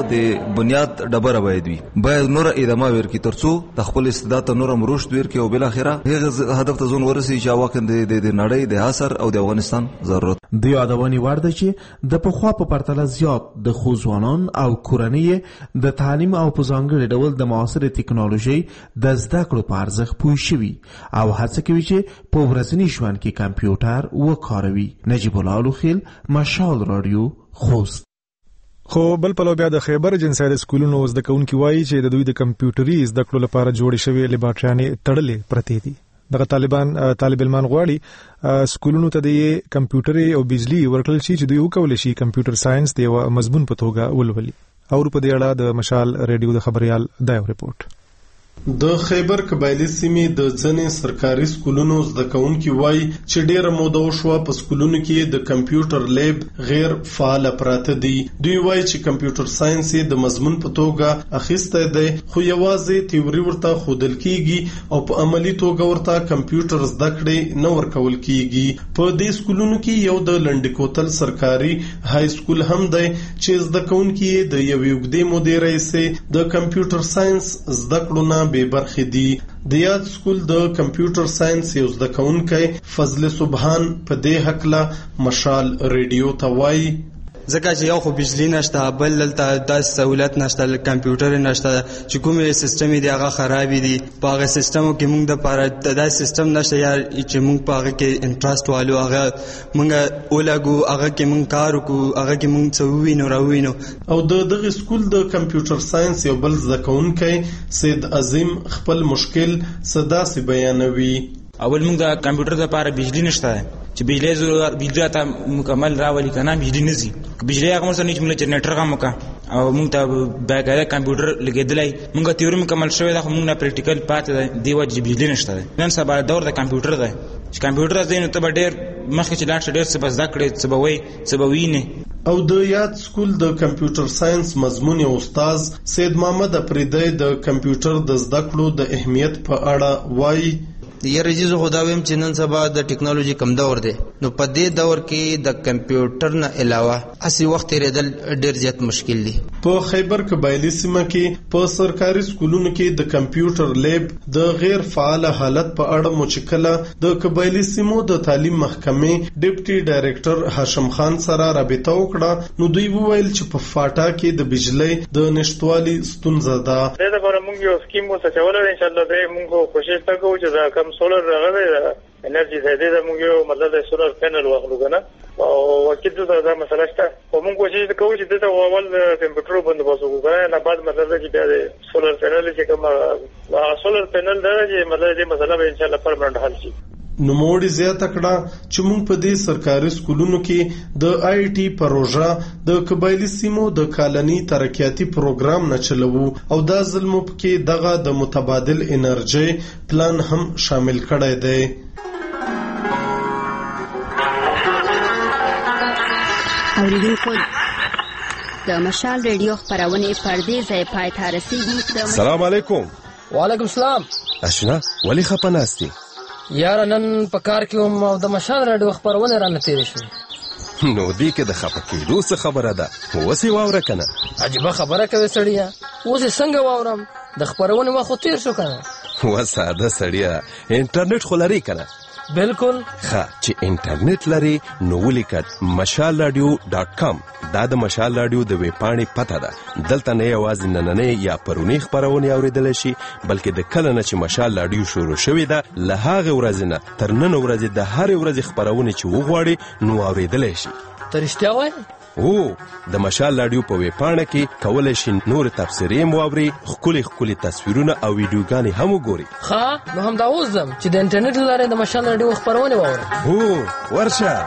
د بنیاد ډبره باید وي، باید نور ادامه ورکړي ترڅو د خپل استعداد ته نور رشد ورکړي او بل اخره هغه هدف ته ځون ورسي چې واقعا د نړۍ د عصر او د افغانستان ضرورت. د یادونې وړ ده چې د پخوا په پرتله زیات د خو ځوانان او کورنۍ د تعلیم او په ځانګړي ډول د معاصرې ټکنالوژي د زده کړو په ارزښت پوه شوي او هڅه کوي چې په ورځني ژوند کې کمپیوټر وکاروي. نجیب الله لوخیل، مشال رادیو، خوست. خو بل پلو بیا د خیبر جنسای د سکولونو زده کوونکي وایي چې د دوی د کمپیوټري زده کړو لپاره جوړې شوې لیبارټریانې تړلې پرتې دي. دغه طالب علمان غواړي سکولونو ته د کمپیوټري او بجلی ورکړل شي چې دوی وکولای شي کمپیوټر ساينس د یو مضمون په توګه ولولي. او په دې اړه د مشال ریډیو د خبريال دا ریپورت. د خیبر قبایلی سیمې د ځنې سرکاري سکولونو زده کوونکي وایي چې ډېره موده وشوه په سکولونو کې د کمپیوټر لیب غیر فعال پراته دي. دوی وایي چې کمپیوټر ساينس د مضمون په توګه اخیسته دی، خو یوازې تیوري ورته ښودل کیږي او په عملی توګه ورته کمپیوټر زده کړې نه ورکول کیږي. په دې سکولونو کې یو د لنډی کوتل سرکاري های سکول هم دی چې زده کوونکي د یوې اوږدې مودې راهیسې د کمپیوټر ساينس زده کړو نه بې برخې دي. د یاد سکول د کمپیوټر ساينس یو زده کوونکی فضل سبحان په دې هکله مشال ریډیو ته وایي: ځکه چې یو خو بجلی نشته، بل دلته داسې سہولت نشته، کمپیوټر نشته، چې کومې سیستم دی هغه خراب دي. په هغه سیستمو کې موږ د پاره داسې سیستم نشته یا چې موږ په هغه کې انټرست والو هغه موږ ولګو، هغه کې موږ کار وکړو، هغه کې موږ څه ووینو راوینو. او د دغه سکول د کمپیوټر ساينس یو بل زده کوونکی سید عظیم خپل مشکل صداسي بیانوي. اول موږ د کمپیوټر لپاره بجلی نشته چې بجلی ته مکمل راولي کنه بجلی نزي بجلی هغه مرسته نه چې موږ جنریټر هم وکړو او موږ ته باقاعده کمپیوټر لګېدلی موږ تیوري مکمل شوی دا خو موږ نه پریکټیکل پاتې دی وجه بجلی نشته. نن سبا دور د کمپیوټر دی چې کمپیوټر زده نو ته به ډېر مخکې چې لاړ شې ډېر څه به زده کړې، څه به وایي، څه به وینې. او د یاد سکول د کمپیوټر ساينس مضمون استاد سید محمد افریدی د کمپیوټر د زده کړو د اهمیت په اړه وایي: یاره جزو خداویم چې نن سبا د ټیکنالوژي کم دور دی، نو په دې دور کې د کمپیوټر نه علاوه اسی وخت تیرېدل ډېر زیات مشکل دي. په خیبر قبایلی سیمه کې په سرکاري سکولونو کې د کمپیوټر لیب د غیر فعال حالت په اړه مچکله د قبایلی سیمو د تعلیم محکمې ډیپټي ډایریکټر هاشم خان سره رابطه وکړه. نو دوی وویل چې په فاټا کې د بجلی د نشټوالي ستونزه ده. دا لپاره موږ یو سکیم وسچول ان شاء الله به موږ کوشش وکړو چې دا کم سولر راغلی انرژي زیاده ده موږ یو مطلب د سولر پینل واخلو کنه او وکیل دا مسله شته او موږ کوشش کوو چې دا اول کمپیوټر بندوبست وکړو نه بعد مطلب چې بیا سولر پینل چې کوم سولر پینل دا چې مطلب دې مسله به ان شاء الله پرمننت حل شي. نو موړي زیاته کړه چې موږ په دې سرکاري سکولونو کې د آی ټي پروژه د قبایلی سیمو د کالني ترقیاتي پروګرام نه چلوو او دا ظلم کې دغه د متبادل انرژي پلان هم شامل کړی دی. اوریدونکو د مشال ریډیو خبرونه پردې ځای پای ته رسیدي. السلام علیکم. وعلیکم السلام. اشنا ولی خپناستی یار نن په کار کې هم او د مشال ریډیو خبرونه رانه تیر شو. نو دی کې د خپکېدو څه خبره ده وسی واوره کنه. عجیب خبره کوي سړیا اوس څنګه واورم د خبرونه ما خو تیر شو کنه. وساده سړیا انټرنیټ خلاري کنه. بالکل ښه چې انټرنیټ لري نو ولیکئ mashalradio.com. دا د مشال رادیو د ویب پاڼې پته ده. دلته نه یوازې نننې یا پرونی خبرونه اوریدل شي بلکې د کله نه چې مشال رادیو شروع شوې ده له هغه ورځې نه تر نن ورځې د هر ورځې خبرونه چې وغواړي نو اوریدل شي. ترشتیا وای او د مشال رادیو په ویب پاڼه کې کولای شي نور تفسیرې مواوري خولي تصویرونه او ویډیوګانې هم وګوري. ښه نو هم دا وزم چې د انټرنیټ لاره د مشال رادیو خبرونه واورم. هو ورشه.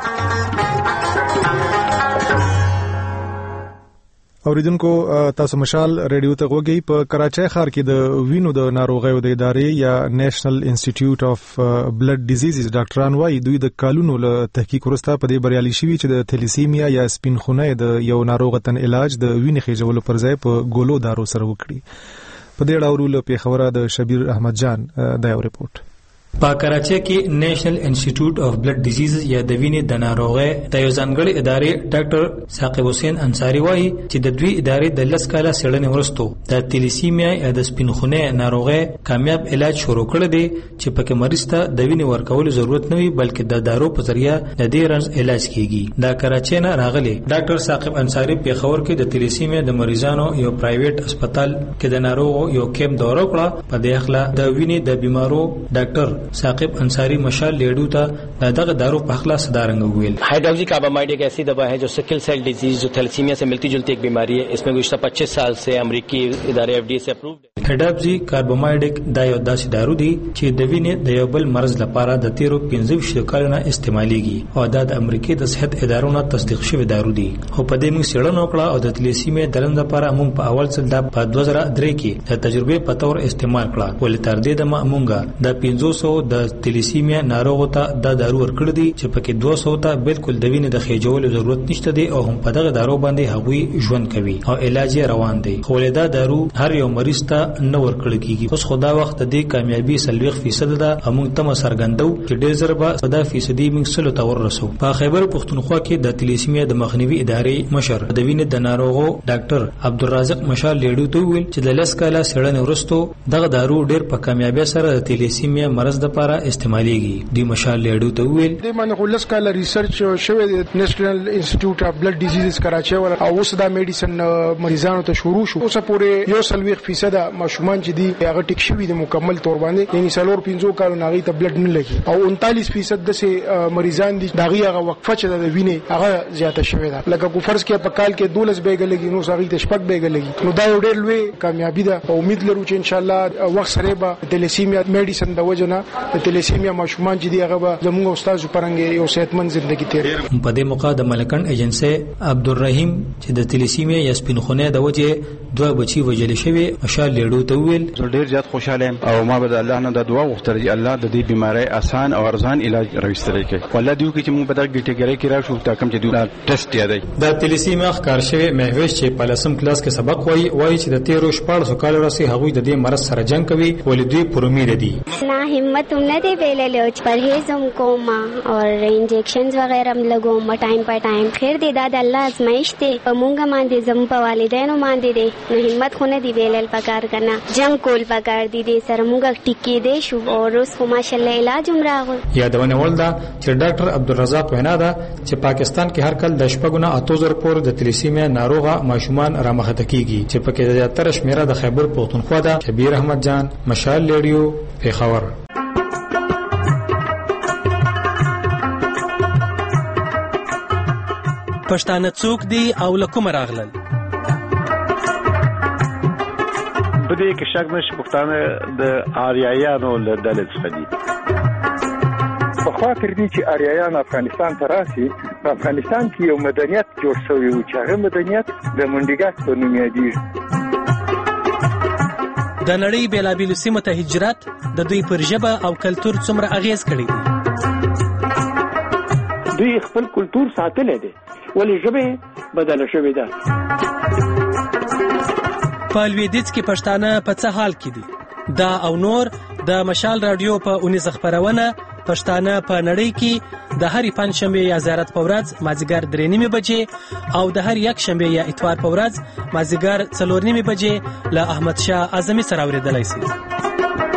اوریدونکو تاسو مشال ریډیو ته غوږی. په کراچۍ ښار کې د وینو د ناروغیو د ادارې یا نېشنل انسټیټیوټ اف بلډ ډیزیزز ډاکټران وايي دوی د کالونو له تحقیق وروسته په دې بریالي شوي چې د تھیلیسیمیا یا سپین خونۍ د یو ناروغ تن علاج د وینې خېجولو پر ځای په ګولو دارو سره وکړي. په دې ډول له پیښوره د شبیر احمد جان دا یو ریپورت. په کراچۍ کې نېشنل انسټیټیوټ اف بلډ ډیزیزز یا د وینې د ناروغۍ د یو ځانګړي ادارې ډاکټر ثاقب حسین انصاری وایي چې د دوی ادارې د 10 کاله څېړنې وروسته د تھیلیسیمیا یا د سپین خونۍ ناروغۍ کامیاب علاج شروع کړی دی چې پکې مریض ته د وینې ورکولو ضرورت نه وي بلکې د دارو په ذریعہ د دې رنځ علاج کیږي. دا کراچۍ نه راغلي ډاکټر ثاقب انصاری پیښور کې د تھیلیسیمیا د مریضانو یو پرایویټ هسپتال کې د ناروغو یو کیمپ دوره کړه. په دې اخلا د وینې د بیمارو ډاکټر ثاقب انصاری مشال لیڈو تا دغه دارو په خلا صدارنګ ویل. हाइड्रोक्सीकार्बामाइड एक ऐसी दवा है जो सिकल सेल डिजीज जो थैलेसीमिया से मिलती जुलती एक बीमारी है. इसमें गुज़श्ता 25 साल से अमेरिकी इदारे FDA से अप्रूव्ड है. हाइड्रोक्सीकार्बामाइड دا یو داسې دارو دی چې د وینې د یو بل مرض لپاره د تیرو 15 کلونو استعمالېږي او دا د امریکای د صحت ادارو نه تصدیق شوی دارو دی. خو په دې موږ څېړنه وکړه او د تھیلیسیمیا درمل لپاره موږ په اول ځل د 2003 کې د تجربې په تور استعمال کړه. ولې تر دې د موږ د 500 د تھیلیسیمیا ناروغو ته دا دارو ورکړ دي چې پکې 200 ته بالکل د وینې د خېجولو ضرورت نشته دی او هم په دغه دارو باندې هغوی ژوند کوي او علاج روان دی. خو دا دارو هر یو مریض ته نه ورکړل کیږي. اوس خدا وخت د دې کامیابی 40% ده. موږ ته سرګندو چې ډېر زر به 10% موږ سلو ته ورسو. په خیبر پښتونخوا کې د تھیلیسیمیا د مخنیوي ادارې مشر د وینې د ناروغو ډاکټر عبدالرازق مشال لیډو ته ویل چې د 10 کاله څېړنې وروسته دغه دارو ډېر په کامیابی سره د تھیلیسیمیا مرض لپاره استعمالېږي. دی مشال لیډو ته ویل د باندې 10 کاله ریسرچ شوی د نېشنل انسټیټیوټ اف بلډ ډیزیزز کراچۍ ول او اوس دا میډیسن مریضانو ته شروع شو. اوس پورې 100% ماشومان چې دی هغه ټیک شوی د مکمل تور باندې یعنی 4-5 کالو ناغي ته بلډ نه لګي او 39% د مریضان دي داغي هغه وقفه چې د وینې هغه زیاته شوی ده. لکه کو فرض کې په کال کې 12 بیګ لګي نو ساغي ته شپږ بیګ لګي. نو دا یو ډېر لوی کامیابی ده او امید لرو چې ان شاء الله وخت سره به تھیلیسیمیا میډیسن د وجنه د تھیلیسیمیا ماشومان چې دی هغه به زموږ استاد پرنګ یو صحتمند ژوندۍ تیر. په دې موقع د ملکن ایجنسی عبدالرحیم چې د تھیلیسیمیا یا سپین خونۍ د وجه 2 بچي وجل شوی مشال لیډو ته ویل ډېر زیات خوشاله او ما به الله نه د دعا وغوښتل چې الله د دې بیماری آسان او ارزان علاج راوستلی کړي. والله دیو کې چې موږ په دغه کټګوري کې راشو تا کوم چې دوی ټیسټ یادای د تھیلیسیمیا ښکار شوی مهوش چې په لسم کلاس کې سبق وایي چې د 13 کال راځي هغه د دې مرض سره جنگ کوي ولې دوی پرومید دي. نه همت هم نه دی ویلې چې پرهیز هم کوم او انجیکشنز وغیرہ هم لګوم ټایم په ټایم. خیر دی دا د الله ازمایش دی مونږه باندې زم په والدینو باندې دی نو همت خو نه دی ویلل پکار کنه جنگ کول پکار دی سره مونږه ټیکې دی شو او اوس خو ماشاءالله علاج هم راغو. یادونه ولدا چې ډاکټر عبدالرزاق وینا ده چې پاکستان کې هر کال د شپږونه 8000 پورې د تھیلیسیمیا ناروغه ماشومان رامخته کیږي چې پکې زیاتره شمیره د خیبر پښتونخوا ده. شبیر احمد جان مشال لیډیو پیښور. پښتانه څوک دي او له کومه راغلل؟ په دې کې شک نشته پښتانه د آریایانو له ډلې څخه دي. په خاطر دي چې آریایان افغانستان ته راسي، په افغانستان کې یو مدنیت جوړ شوی و چې هغه مدنیت د منډیګک په نوم یادیږي. د نړۍ بیلابیلو سیمو ته هجرت د دوی پر ژبه او کلتور څومره اغیز کړی دی؟ دوی خپل کلتور ساتلی دی ولې ژبه بدله شوې ده. په لویدیځ کې پښتانه په څه حال کې دي؟ دا او نور د مشال رادیو په اونیزه خپرونه پښتانه په نړۍ کې د هرې پنجشنبې یا زیارت په ورځ مازدیګر 3:30 بجې او د هر یک شنبې یا اتوار په ورځ مازدیګر 4:30 بجې له احمد شاه اعظمي سره اورېدلی شئ.